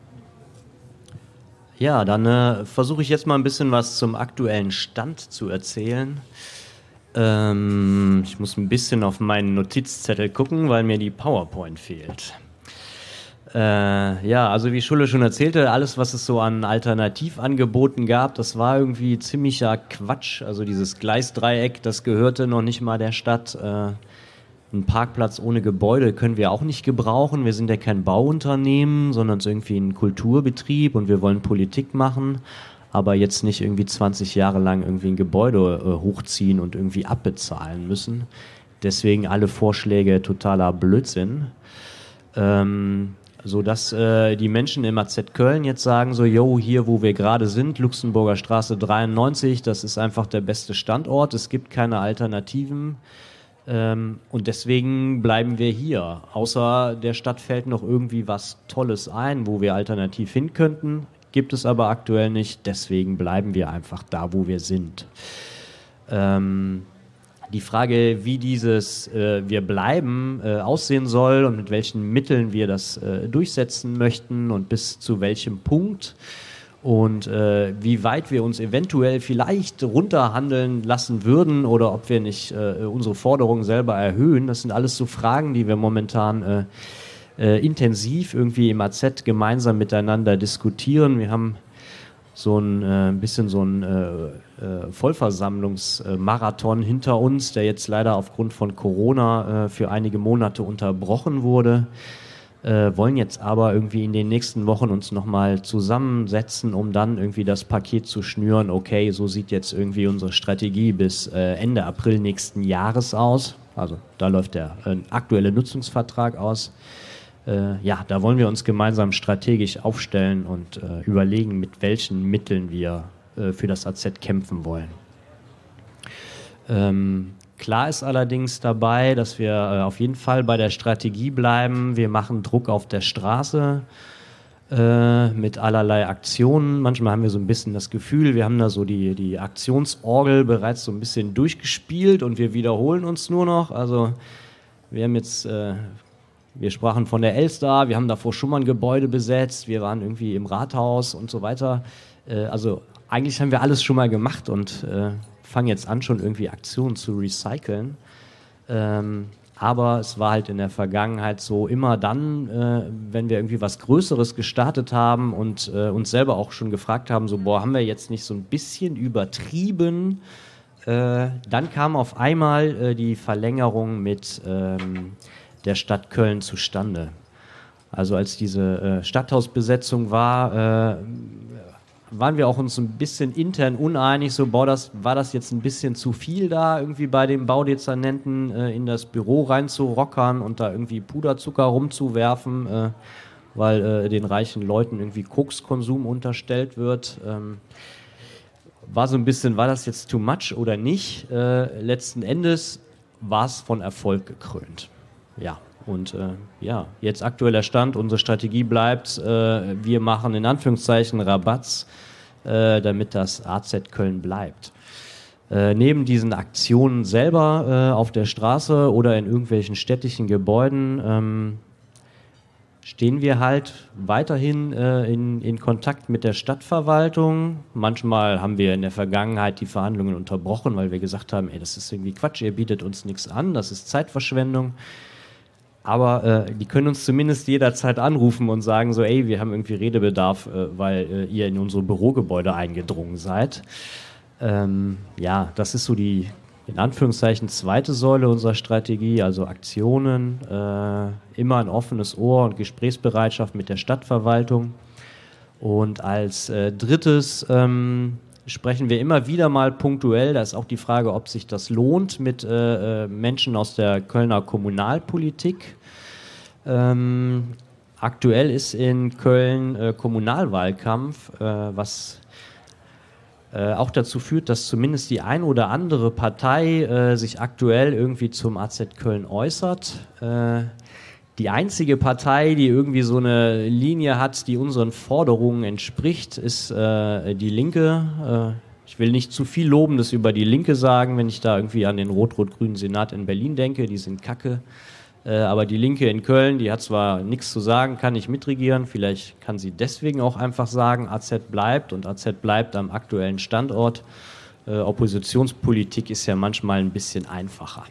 Ja, dann äh, versuche ich jetzt mal ein bisschen was zum aktuellen Stand zu erzählen. Ähm, ich muss ein bisschen auf meinen Notizzettel gucken, weil mir die PowerPoint fehlt. Äh, ja, also wie Schulle schon erzählte, alles, was es so an Alternativangeboten gab, das war irgendwie ziemlicher Quatsch. Also dieses Gleisdreieck, das gehörte noch nicht mal der Stadt. Äh, Ein Parkplatz ohne Gebäude können wir auch nicht gebrauchen. Wir sind ja kein Bauunternehmen, sondern irgendwie ein Kulturbetrieb und wir wollen Politik machen, aber jetzt nicht irgendwie zwanzig Jahre lang irgendwie ein Gebäude äh, hochziehen und irgendwie abbezahlen müssen. Deswegen alle Vorschläge totaler Blödsinn. Ähm, so dass äh, die Menschen im A Z Köln jetzt sagen so, yo, hier wo wir gerade sind, Luxemburger Straße dreiundneunzig, das ist einfach der beste Standort, es gibt keine Alternativen. Ähm, und deswegen bleiben wir hier. Außer der Stadt fällt noch irgendwie was Tolles ein, wo wir alternativ hin könnten. Gibt es aber aktuell nicht. Deswegen bleiben wir einfach da, wo wir sind. Ähm, die Frage, wie dieses äh, Wir bleiben äh, aussehen soll und mit welchen Mitteln wir das äh, durchsetzen möchten und bis zu welchem Punkt und äh, wie weit wir uns eventuell vielleicht runterhandeln lassen würden oder ob wir nicht äh, unsere Forderungen selber erhöhen. Das sind alles so Fragen, die wir momentan äh, äh, intensiv irgendwie im A Z gemeinsam miteinander diskutieren. Wir haben so ein äh, bisschen so ein äh, äh, Vollversammlungsmarathon hinter uns, der jetzt leider aufgrund von Corona äh, für einige Monate unterbrochen wurde. Äh, wollen jetzt aber irgendwie in den nächsten Wochen uns nochmal zusammensetzen, um dann irgendwie das Paket zu schnüren. Okay, so sieht jetzt irgendwie unsere Strategie bis äh, Ende April nächsten Jahres aus. Also da läuft der äh, aktuelle Nutzungsvertrag aus. Äh, ja, da wollen wir uns gemeinsam strategisch aufstellen und äh, überlegen, mit welchen Mitteln wir äh, für das A Z kämpfen wollen. Ähm, Klar ist allerdings dabei, dass wir äh, auf jeden Fall bei der Strategie bleiben. Wir machen Druck auf der Straße äh, mit allerlei Aktionen. Manchmal haben wir so ein bisschen das Gefühl, wir haben da so die, die Aktionsorgel bereits so ein bisschen durchgespielt und wir wiederholen uns nur noch. Also wir haben jetzt, äh, wir sprachen von der Elster, wir haben davor schon mal ein Gebäude besetzt, wir waren irgendwie im Rathaus und so weiter. Äh, also eigentlich haben wir alles schon mal gemacht und äh, fangen jetzt an, schon irgendwie Aktionen zu recyceln. Ähm, aber es war halt in der Vergangenheit so, immer dann, äh, wenn wir irgendwie was Größeres gestartet haben und äh, uns selber auch schon gefragt haben, so, boah, haben wir jetzt nicht so ein bisschen übertrieben? Äh, dann kam auf einmal äh, die Verlängerung mit ähm, der Stadt Köln zustande. Also als diese äh, Stadthausbesetzung war, äh, waren wir auch uns ein bisschen intern uneinig, so boah, das, war das jetzt ein bisschen zu viel da, irgendwie bei dem Baudezernenten äh, in das Büro reinzurockern und da irgendwie Puderzucker rumzuwerfen, äh, weil äh, den reichen Leuten irgendwie Kokskonsum unterstellt wird. Ähm, war so ein bisschen, war das jetzt too much oder nicht? Äh, letzten Endes war es von Erfolg gekrönt. Ja. Und äh, ja, jetzt aktueller Stand, unsere Strategie bleibt, äh, wir machen in Anführungszeichen Rabatz, äh, damit das A Z Köln bleibt. Äh, neben diesen Aktionen selber äh, auf der Straße oder in irgendwelchen städtischen Gebäuden ähm, stehen wir halt weiterhin äh, in, in Kontakt mit der Stadtverwaltung. Manchmal haben wir in der Vergangenheit die Verhandlungen unterbrochen, weil wir gesagt haben, ey, das ist irgendwie Quatsch, ihr bietet uns nichts an, das ist Zeitverschwendung. Aber äh, die können uns zumindest jederzeit anrufen und sagen so, ey, wir haben irgendwie Redebedarf, äh, weil äh, ihr in unsere Bürogebäude eingedrungen seid. Ähm, ja, das ist so die, in Anführungszeichen, zweite Säule unserer Strategie, also Aktionen, äh, immer ein offenes Ohr und Gesprächsbereitschaft mit der Stadtverwaltung. Und als äh, drittes ähm, sprechen wir immer wieder mal punktuell, da ist auch die Frage, ob sich das lohnt, mit äh, Menschen aus der Kölner Kommunalpolitik. Ähm, aktuell ist in Köln äh, Kommunalwahlkampf, äh, was äh, auch dazu führt, dass zumindest die ein oder andere Partei äh, sich aktuell irgendwie zum A Z Köln äußert. Äh, die einzige Partei, die irgendwie so eine Linie hat, die unseren Forderungen entspricht, ist äh, die Linke. Äh, ich will nicht zu viel Lobendes über die Linke sagen, wenn ich da irgendwie an den rot-rot-grünen Senat in Berlin denke, die sind kacke. Äh, aber die Linke in Köln, die hat zwar nichts zu sagen, kann nicht mitregieren, vielleicht kann sie deswegen auch einfach sagen, A Z bleibt und A Z bleibt am aktuellen Standort. Äh, Oppositionspolitik ist ja manchmal ein bisschen einfacher.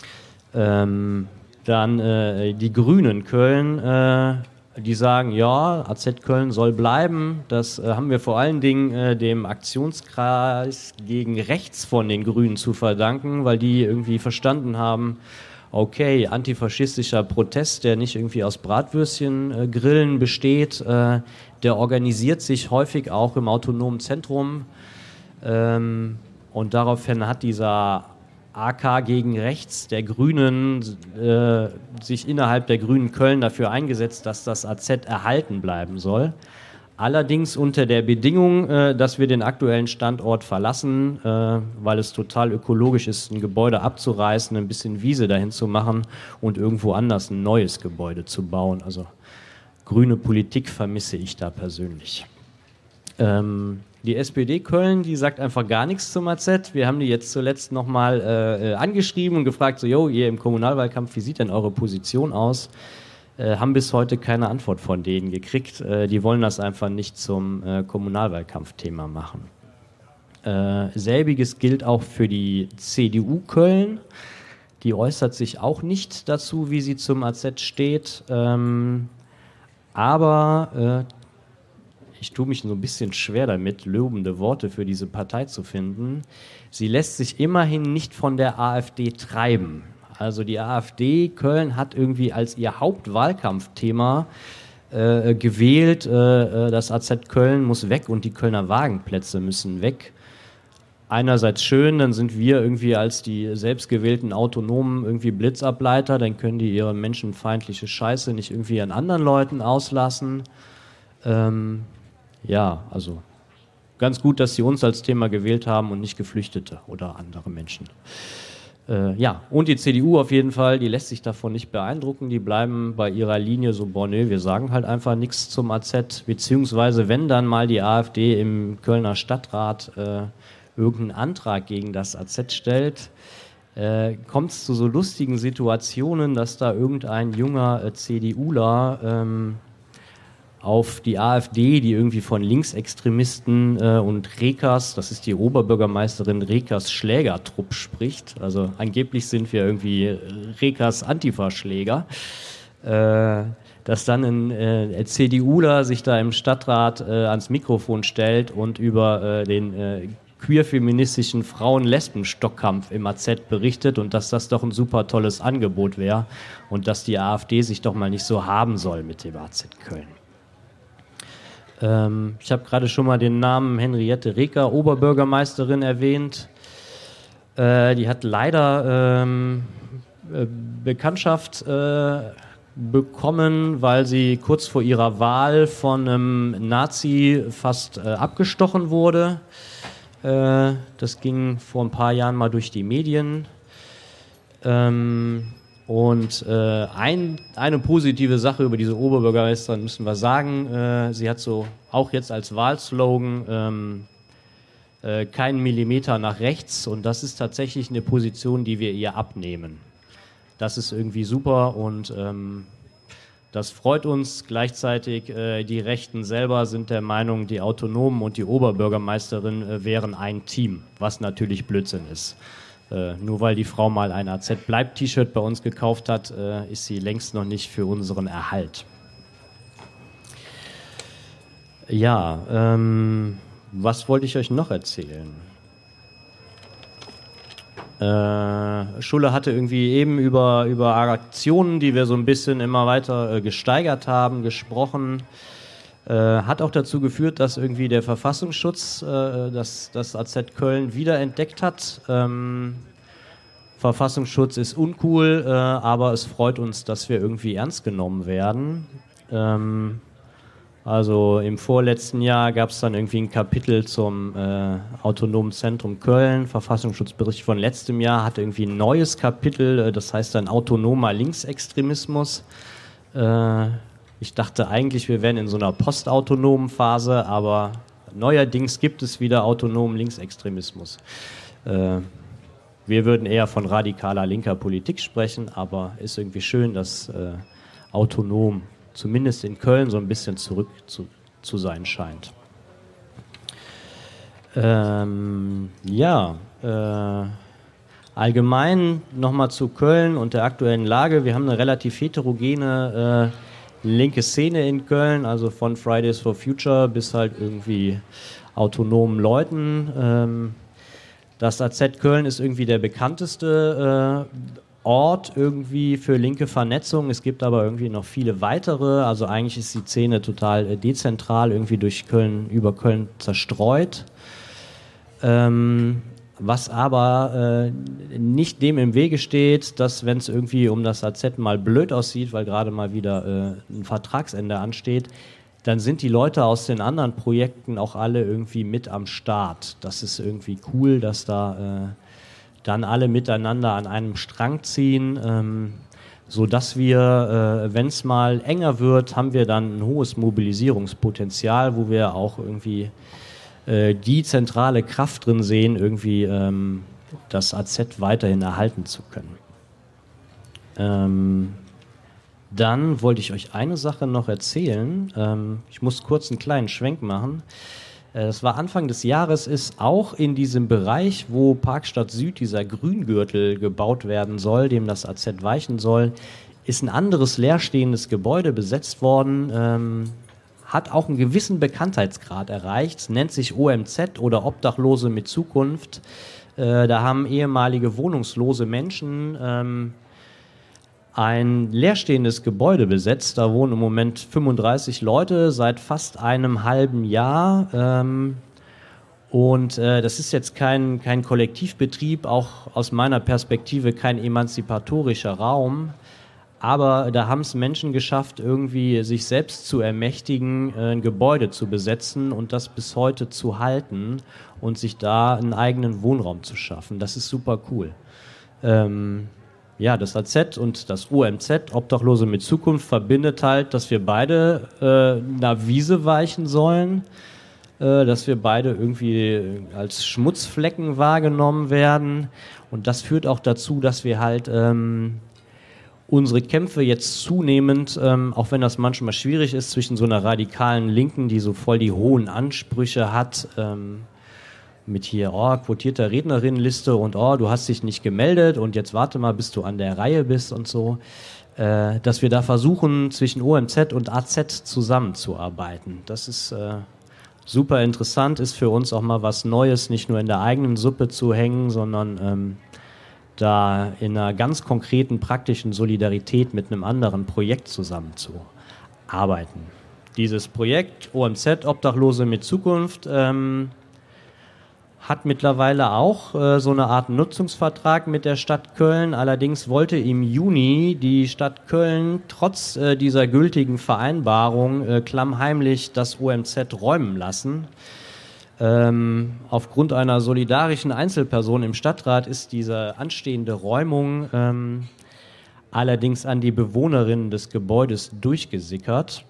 Ähm, dann äh, die Grünen Köln, äh, die sagen, ja, A Z Köln soll bleiben. Das äh, haben wir vor allen Dingen äh, dem Aktionskreis gegen rechts von den Grünen zu verdanken, weil die irgendwie verstanden haben, okay, antifaschistischer Protest, der nicht irgendwie aus Bratwürstchen-Grillen äh, besteht, äh, der organisiert sich häufig auch im autonomen Zentrum. Ähm, und daraufhin hat dieser A K gegen rechts der Grünen äh, sich innerhalb der Grünen Köln dafür eingesetzt, dass das A Z erhalten bleiben soll. Allerdings unter der Bedingung, äh, dass wir den aktuellen Standort verlassen, äh, weil es total ökologisch ist, ein Gebäude abzureißen, ein bisschen Wiese dahin zu machen und irgendwo anders ein neues Gebäude zu bauen. Also grüne Politik vermisse ich da persönlich. Ähm, die S P D Köln, die sagt einfach gar nichts zum A Z. Wir haben die jetzt zuletzt nochmal äh, angeschrieben und gefragt, so, jo, ihr im Kommunalwahlkampf, wie sieht denn eure Position aus? Äh, haben bis heute keine Antwort von denen gekriegt. Äh, die wollen das einfach nicht zum äh, Kommunalwahlkampfthema machen. Äh, selbiges gilt auch für die C D U Köln. Die äußert sich auch nicht dazu, wie sie zum A Z steht. Ähm, aber äh, ich tue mich so ein bisschen schwer damit, lobende Worte für diese Partei zu finden. Sie lässt sich immerhin nicht von der AfD treiben. Also die AfD Köln hat irgendwie als ihr Hauptwahlkampfthema äh, gewählt, äh, das A Z Köln muss weg und die Kölner Wagenplätze müssen weg. Einerseits schön, dann sind wir irgendwie als die selbstgewählten Autonomen irgendwie Blitzableiter, dann können die ihre menschenfeindliche Scheiße nicht irgendwie an anderen Leuten auslassen. Ähm, ja, also ganz gut, dass sie uns als Thema gewählt haben und nicht Geflüchtete oder andere Menschen. Äh, ja, und die C D U auf jeden Fall, die lässt sich davon nicht beeindrucken, die bleiben bei ihrer Linie so, boah, nö, wir sagen halt einfach nichts zum A Z, beziehungsweise wenn dann mal die AfD im Kölner Stadtrat äh, irgendeinen Antrag gegen das A Z stellt, äh, kommt es zu so lustigen Situationen, dass da irgendein junger äh, CDUler ähm, auf die AfD, die irgendwie von Linksextremisten äh, und Rekas, das ist die Oberbürgermeisterin Rekas Schlägertrupp spricht. Also angeblich sind wir irgendwie Rekas Antifa-Schläger. Äh, dass dann ein äh, CDUler sich da im Stadtrat äh, ans Mikrofon stellt und über äh, den äh, queer-feministischen Frauen-Lesben-Stockkampf im A Z berichtet und dass das doch ein super tolles Angebot wäre und dass die AfD sich doch mal nicht so haben soll mit dem A Z Köln. Ähm, ich habe gerade schon mal den Namen Henriette Reker, Oberbürgermeisterin, erwähnt. Äh, die hat leider ähm, äh, Bekanntschaft äh, bekommen, weil sie kurz vor ihrer Wahl von einem Nazi fast äh, abgestochen wurde. Äh, das ging vor ein paar Jahren mal durch die Medien. Ähm, Und äh, ein, eine positive Sache über diese Oberbürgermeisterin müssen wir sagen, äh, sie hat so auch jetzt als Wahlslogan ähm, äh, keinen Millimeter nach rechts und das ist tatsächlich eine Position, die wir ihr abnehmen. Das ist irgendwie super und ähm, das freut uns. Gleichzeitig äh, die Rechten selber sind der Meinung, die Autonomen und die Oberbürgermeisterin äh, wären ein Team, was natürlich Blödsinn ist. Äh, nur weil die Frau mal ein A Z-Bleib-T-Shirt bei uns gekauft hat, äh, ist sie längst noch nicht für unseren Erhalt. Ja, ähm, was wollte ich euch noch erzählen? Äh, Schulle hatte irgendwie eben über, über Aktionen, die wir so ein bisschen immer weiter äh, gesteigert haben, gesprochen. Äh, hat auch dazu geführt, dass irgendwie der Verfassungsschutz äh, das, das A Z Köln wiederentdeckt hat. Ähm, Verfassungsschutz ist uncool, äh, aber es freut uns, dass wir irgendwie ernst genommen werden. Ähm, also im vorletzten Jahr gab es dann irgendwie ein Kapitel zum äh, Autonomen Zentrum Köln, Verfassungsschutzbericht von letztem Jahr, hat irgendwie ein neues Kapitel, äh, das heißt dann autonomer Linksextremismus. Äh, ich dachte eigentlich, wir wären in so einer postautonomen Phase, aber neuerdings gibt es wieder autonomen Linksextremismus. Äh, wir würden eher von radikaler linker Politik sprechen, aber ist irgendwie schön, dass äh, autonom zumindest in Köln so ein bisschen zurück zu, zu sein scheint. Ähm, ja, äh, allgemein nochmal zu Köln und der aktuellen Lage. Wir haben eine relativ heterogene äh, linke Szene in Köln, also von Fridays for Future bis halt irgendwie autonomen Leuten. Ähm, das A Z Köln ist irgendwie der bekannteste äh, Ort irgendwie für linke Vernetzung. Es gibt aber irgendwie noch viele weitere. Also eigentlich ist die Szene total äh, dezentral irgendwie durch Köln, über Köln zerstreut. Ähm, was aber äh, nicht dem im Wege steht, dass wenn es irgendwie um das A Z mal blöd aussieht, weil gerade mal wieder äh, ein Vertragsende ansteht, dann sind die Leute aus den anderen Projekten auch alle irgendwie mit am Start. Das ist irgendwie cool, dass da äh, dann alle miteinander an einem Strang ziehen, ähm, sodass wir, äh, wenn es mal enger wird, haben wir dann ein hohes Mobilisierungspotenzial, wo wir auch irgendwie äh, die zentrale Kraft drin sehen, irgendwie ähm, das A Z weiterhin erhalten zu können. Ähm, dann wollte ich euch eine Sache noch erzählen. Ähm, ich muss kurz einen kleinen Schwenk machen. Das war Anfang des Jahres, ist auch in diesem Bereich, wo Parkstadt Süd, dieser Grüngürtel gebaut werden soll, dem das A Z weichen soll, ist ein anderes leerstehendes Gebäude besetzt worden, ähm, hat auch einen gewissen Bekanntheitsgrad erreicht, nennt sich O M Z oder Obdachlose mit Zukunft. Äh, da haben ehemalige wohnungslose Menschen ähm, ein leerstehendes Gebäude besetzt. Da wohnen im Moment fünfunddreißig Leute seit fast einem halben Jahr. Ähm, und äh, das ist jetzt kein, kein Kollektivbetrieb, auch aus meiner Perspektive kein emanzipatorischer Raum. Aber da haben es Menschen geschafft, irgendwie sich selbst zu ermächtigen, äh, ein Gebäude zu besetzen und das bis heute zu halten und sich da einen eigenen Wohnraum zu schaffen. Das ist super cool. Ähm, Ja, das A Z und das O M Z, Obdachlose mit Zukunft, verbindet halt, dass wir beide äh, einer Wiese weichen sollen, äh, dass wir beide irgendwie als Schmutzflecken wahrgenommen werden. Und das führt auch dazu, dass wir halt ähm, unsere Kämpfe jetzt zunehmend, ähm, auch wenn das manchmal schwierig ist, zwischen so einer radikalen Linken, die so voll die hohen Ansprüche hat, ähm, mit hier, oh, quotierter Rednerinnenliste und oh, du hast dich nicht gemeldet und jetzt warte mal, bis du an der Reihe bist und so, äh, dass wir da versuchen, zwischen O M Z und A Z zusammenzuarbeiten. Das ist äh, super interessant, ist für uns auch mal was Neues, nicht nur in der eigenen Suppe zu hängen, sondern ähm, da in einer ganz konkreten, praktischen Solidarität mit einem anderen Projekt zusammenzuarbeiten. Dieses Projekt O M Z, Obdachlose mit Zukunft, ähm, hat mittlerweile auch äh, so eine Art Nutzungsvertrag mit der Stadt Köln. Allerdings wollte im Juni die Stadt Köln trotz äh, dieser gültigen Vereinbarung äh, klammheimlich das O M Z räumen lassen. Ähm, aufgrund einer solidarischen Einzelperson im Stadtrat ist diese anstehende Räumung ähm, allerdings an die Bewohnerinnen des Gebäudes durchgesickert,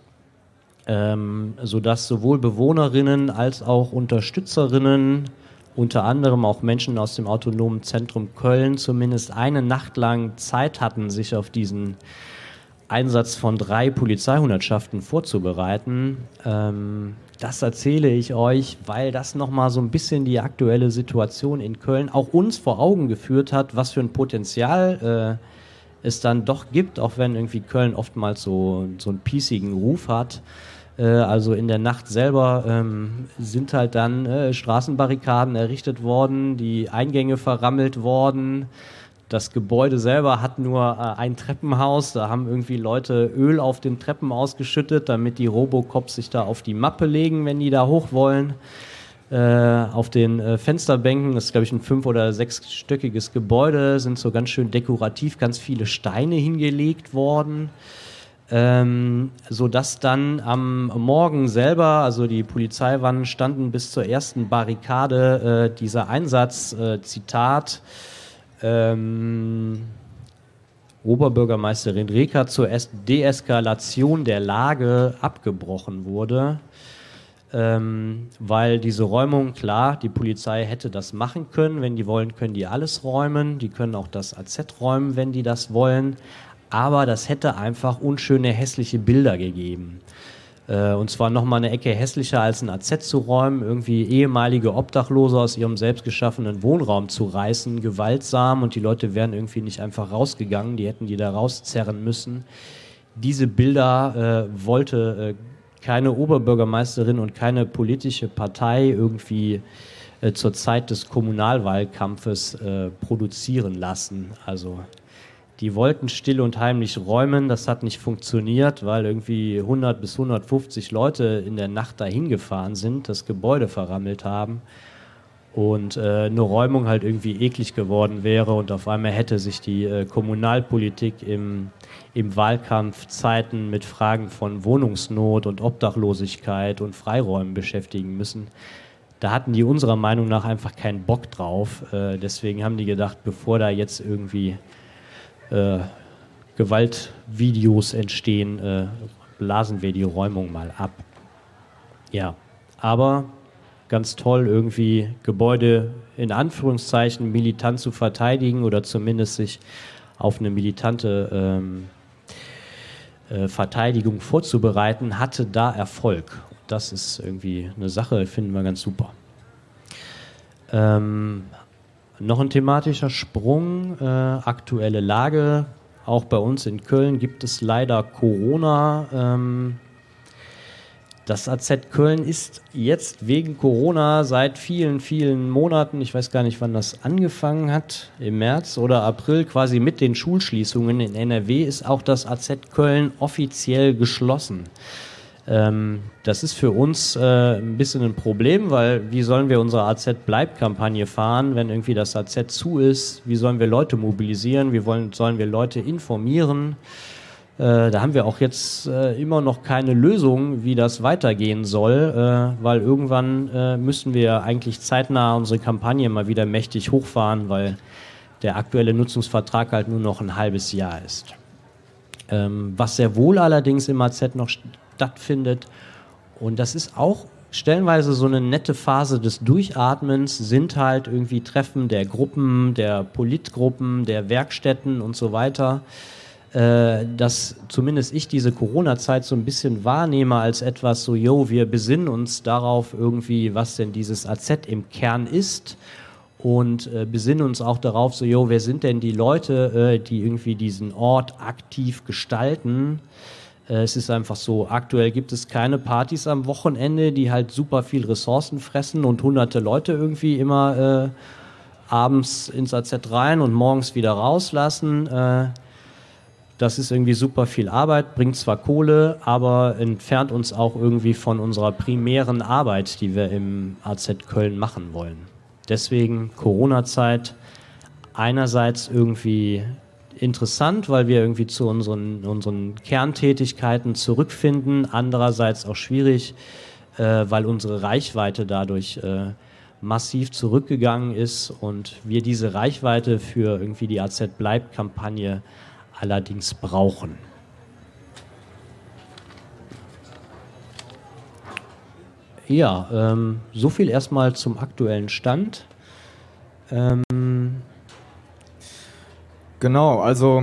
ähm, sodass sowohl Bewohnerinnen als auch Unterstützerinnen, unter anderem auch Menschen aus dem Autonomen Zentrum Köln, zumindest eine Nacht lang Zeit hatten, sich auf diesen Einsatz von drei Polizeihundertschaften vorzubereiten. Ähm, das erzähle ich euch, weil das nochmal so ein bisschen die aktuelle Situation in Köln auch uns vor Augen geführt hat, was für ein Potenzial äh, es dann doch gibt, auch wenn irgendwie Köln oftmals so, so einen piesigen Ruf hat. Also in der Nacht selber ähm, sind halt dann äh, Straßenbarrikaden errichtet worden, die Eingänge verrammelt worden. Das Gebäude selber hat nur äh, ein Treppenhaus. Da haben irgendwie Leute Öl auf den Treppen ausgeschüttet, damit die Robocops sich da auf die Mappe legen, wenn die da hoch wollen. Äh, auf den äh, Fensterbänken, das ist glaube ich ein fünf- oder sechsstöckiges Gebäude, sind so ganz schön dekorativ ganz viele Steine hingelegt worden. Ähm, sodass dann am Morgen selber, also die Polizeiwannen standen bis zur ersten Barrikade, äh, dieser Einsatz, äh, Zitat, ähm, Oberbürgermeisterin Reker zur Es- Deeskalation der Lage abgebrochen wurde, ähm, weil diese Räumung, klar, die Polizei hätte das machen können, wenn die wollen, können die alles räumen, die können auch das A Z räumen, wenn die das wollen, aber das hätte einfach unschöne, hässliche Bilder gegeben. Äh, und zwar nochmal eine Ecke hässlicher als ein A Z zu räumen, irgendwie ehemalige Obdachlose aus ihrem selbst geschaffenen Wohnraum zu reißen, gewaltsam, und die Leute wären irgendwie nicht einfach rausgegangen, die hätten die da rauszerren müssen. Diese Bilder äh, wollte äh, keine Oberbürgermeisterin und keine politische Partei irgendwie äh, zur Zeit des Kommunalwahlkampfes äh, produzieren lassen. Also die wollten still und heimlich räumen, das hat nicht funktioniert, weil irgendwie hundert bis hundertfünfzig Leute in der Nacht dahin gefahren sind, das Gebäude verrammelt haben und äh, eine Räumung halt irgendwie eklig geworden wäre und auf einmal hätte sich die äh, Kommunalpolitik im, im Wahlkampfzeiten mit Fragen von Wohnungsnot und Obdachlosigkeit und Freiräumen beschäftigen müssen. Da hatten die unserer Meinung nach einfach keinen Bock drauf, äh, deswegen haben die gedacht, bevor da jetzt irgendwie Äh, Gewaltvideos entstehen, äh, blasen wir die Räumung mal ab. Ja, aber ganz toll, irgendwie Gebäude in Anführungszeichen militant zu verteidigen oder zumindest sich auf eine militante ähm, äh, Verteidigung vorzubereiten, hatte da Erfolg. Das ist irgendwie eine Sache, finden wir ganz super. Ähm, Noch ein thematischer Sprung, äh, aktuelle Lage. Auch bei uns in Köln gibt es leider Corona. Ähm, das A Z Köln ist jetzt wegen Corona seit vielen, vielen Monaten, ich weiß gar nicht, wann das angefangen hat, im März oder April, quasi mit den Schulschließungen in N R W, ist auch das A Z Köln offiziell geschlossen. Ähm, das ist für uns äh, ein bisschen ein Problem, weil wie sollen wir unsere A Z-Bleib-Kampagne fahren, wenn irgendwie das A Z zu ist? Wie sollen wir Leute mobilisieren? Wie wollen, sollen wir Leute informieren? Äh, da haben wir auch jetzt äh, immer noch keine Lösung, wie das weitergehen soll, äh, weil irgendwann äh, müssen wir eigentlich zeitnah unsere Kampagne mal wieder mächtig hochfahren, weil der aktuelle Nutzungsvertrag halt nur noch ein halbes Jahr ist. Ähm, was sehr wohl allerdings im A Z noch stattfindet. Und das ist auch stellenweise so eine nette Phase des Durchatmens, sind halt irgendwie Treffen der Gruppen, der Politgruppen, der Werkstätten und so weiter, äh, dass zumindest ich diese Corona-Zeit so ein bisschen wahrnehme als etwas so, yo, wir besinnen uns darauf irgendwie, was denn dieses A Z im Kern ist und äh, besinnen uns auch darauf, so, jo, wer sind denn die Leute, äh, die irgendwie diesen Ort aktiv gestalten. Es ist einfach so, aktuell gibt es keine Partys am Wochenende, die halt super viel Ressourcen fressen und hunderte Leute irgendwie immer äh, abends ins A Z rein und morgens wieder rauslassen. Äh, das ist irgendwie super viel Arbeit, bringt zwar Kohle, aber entfernt uns auch irgendwie von unserer primären Arbeit, die wir im A Z Köln machen wollen. Deswegen Corona-Zeit einerseits irgendwie interessant, weil wir irgendwie zu unseren, unseren Kerntätigkeiten zurückfinden, andererseits auch schwierig, äh, weil unsere Reichweite dadurch äh, massiv zurückgegangen ist und wir diese Reichweite für irgendwie die A Z-Bleib-Kampagne allerdings brauchen. Ja, ähm, so viel erstmal zum aktuellen Stand. Ähm, Genau, also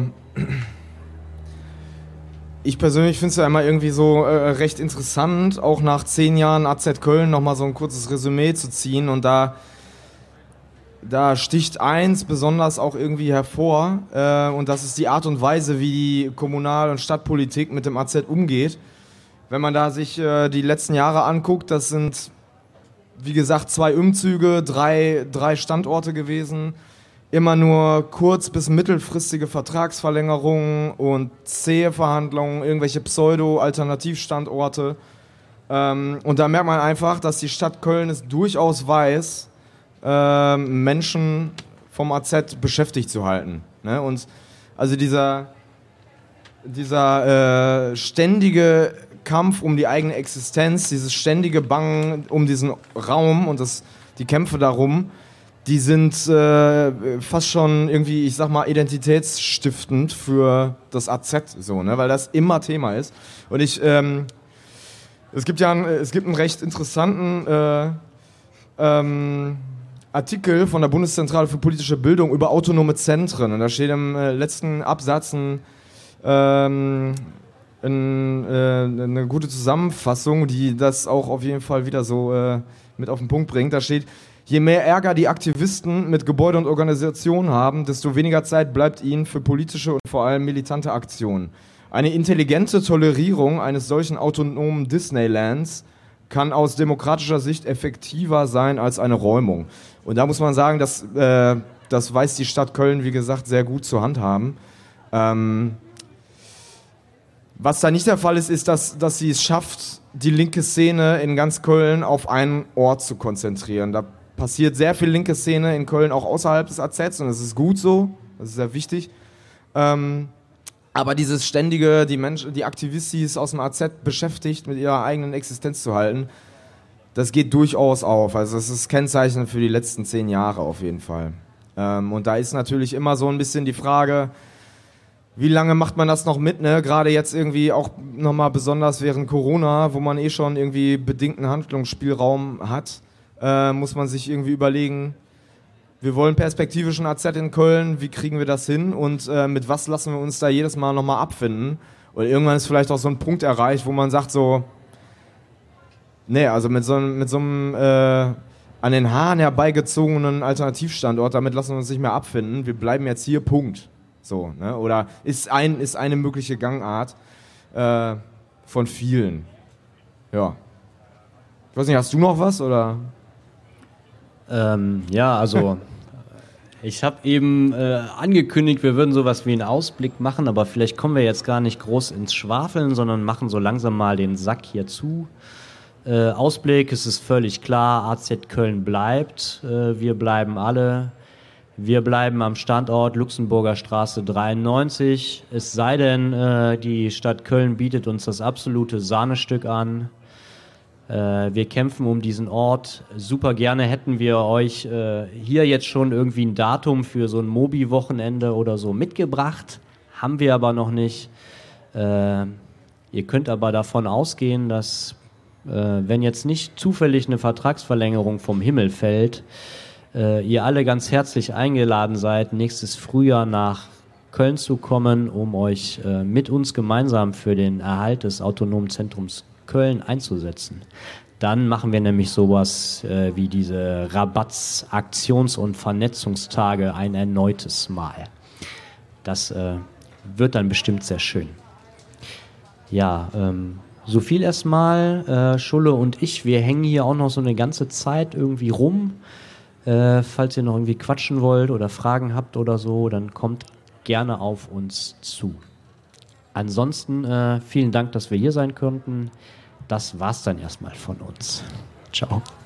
ich persönlich finde es ja immer irgendwie so äh, recht interessant, auch nach zehn Jahren A Z Köln nochmal so ein kurzes Resümee zu ziehen und da, da sticht eins besonders auch irgendwie hervor äh, und das ist die Art und Weise, wie die Kommunal- und Stadtpolitik mit dem A Z umgeht. Wenn man da sich äh, die letzten Jahre anguckt, das sind wie gesagt zwei Umzüge, drei, drei Standorte gewesen, immer nur kurz- bis mittelfristige Vertragsverlängerungen und zähe Verhandlungen, irgendwelche Pseudo-Alternativstandorte. Ähm, und da merkt man einfach, dass die Stadt Köln es durchaus weiß, äh, Menschen vom A Z beschäftigt zu halten. Ne? Und also dieser, dieser äh, ständige Kampf um die eigene Existenz, dieses ständige Bangen um diesen Raum und das, die Kämpfe darum, die sind äh, fast schon irgendwie, ich sag mal, identitätsstiftend für das A Z, so, ne? Weil das immer Thema ist. Und ich, ähm, es gibt ja einen, es gibt einen recht interessanten äh, ähm, Artikel von der Bundeszentrale für politische Bildung über autonome Zentren. Und da steht im äh, letzten Absatz ein, ähm, ein, äh, eine gute Zusammenfassung, die das auch auf jeden Fall wieder so äh, mit auf den Punkt bringt. Da steht: Je mehr Ärger die Aktivisten mit Gebäude und Organisationen haben, desto weniger Zeit bleibt ihnen für politische und vor allem militante Aktionen. Eine intelligente Tolerierung eines solchen autonomen Disneylands kann aus demokratischer Sicht effektiver sein als eine Räumung. Und da muss man sagen, dass, äh, das weiß die Stadt Köln, wie gesagt, sehr gut zu handhaben. Ähm, was da nicht der Fall ist, ist, dass, dass sie es schafft, die linke Szene in ganz Köln auf einen Ort zu konzentrieren. Da passiert sehr viel linke Szene in Köln, auch außerhalb des A Z, und das ist gut so, das ist sehr wichtig. Ähm, aber dieses ständige, die Menschen, die Aktivistis aus dem A Z beschäftigt, mit ihrer eigenen Existenz zu halten, das geht durchaus auf. Also das ist Kennzeichen für die letzten zehn Jahre auf jeden Fall. Ähm, und da ist natürlich immer so ein bisschen die Frage, wie lange macht man das noch mit, ne? Gerade jetzt irgendwie auch nochmal besonders während Corona, wo man eh schon irgendwie bedingten Handlungsspielraum hat. Äh, muss man sich irgendwie überlegen, wir wollen perspektivischen A Z in Köln, wie kriegen wir das hin und äh, mit was lassen wir uns da jedes Mal nochmal abfinden? Und irgendwann ist vielleicht auch so ein Punkt erreicht, wo man sagt so, nee, also mit so, mit so einem äh, an den Haaren herbeigezogenen Alternativstandort, damit lassen wir uns nicht mehr abfinden, wir bleiben jetzt hier, Punkt. So, ne? Oder ist, ein, ist eine mögliche Gangart äh, von vielen. Ja. Ich weiß nicht, hast du noch was, oder? Ähm, ja, also ich habe eben äh, angekündigt, wir würden sowas wie einen Ausblick machen, aber vielleicht kommen wir jetzt gar nicht groß ins Schwafeln, sondern machen so langsam mal den Sack hier zu. Äh, Ausblick, es ist völlig klar, A Z Köln bleibt, äh, wir bleiben alle. Wir bleiben am Standort Luxemburger Straße dreiundneunzig, es sei denn, äh, die Stadt Köln bietet uns das absolute Sahnestück an. Äh, wir kämpfen um diesen Ort. Super gerne hätten wir euch äh, hier jetzt schon irgendwie ein Datum für so ein Mobi-Wochenende oder so mitgebracht. Haben wir aber noch nicht. Äh, ihr könnt aber davon ausgehen, dass, äh, wenn jetzt nicht zufällig eine Vertragsverlängerung vom Himmel fällt, äh, ihr alle ganz herzlich eingeladen seid, nächstes Frühjahr nach Köln zu kommen, um euch äh, mit uns gemeinsam für den Erhalt des Autonomen Zentrums Köln einzusetzen. Dann machen wir nämlich sowas äh, wie diese Rabatz-, Aktions- und Vernetzungstage ein erneutes Mal. Das äh, wird dann bestimmt sehr schön. Ja, ähm, so viel erstmal. Äh, Schulle und ich, wir hängen hier auch noch so eine ganze Zeit irgendwie rum. Äh, falls ihr noch irgendwie quatschen wollt oder Fragen habt oder so, dann kommt gerne auf uns zu. Ansonsten äh, vielen Dank, dass wir hier sein konnten. Das war's dann erstmal von uns. Ciao.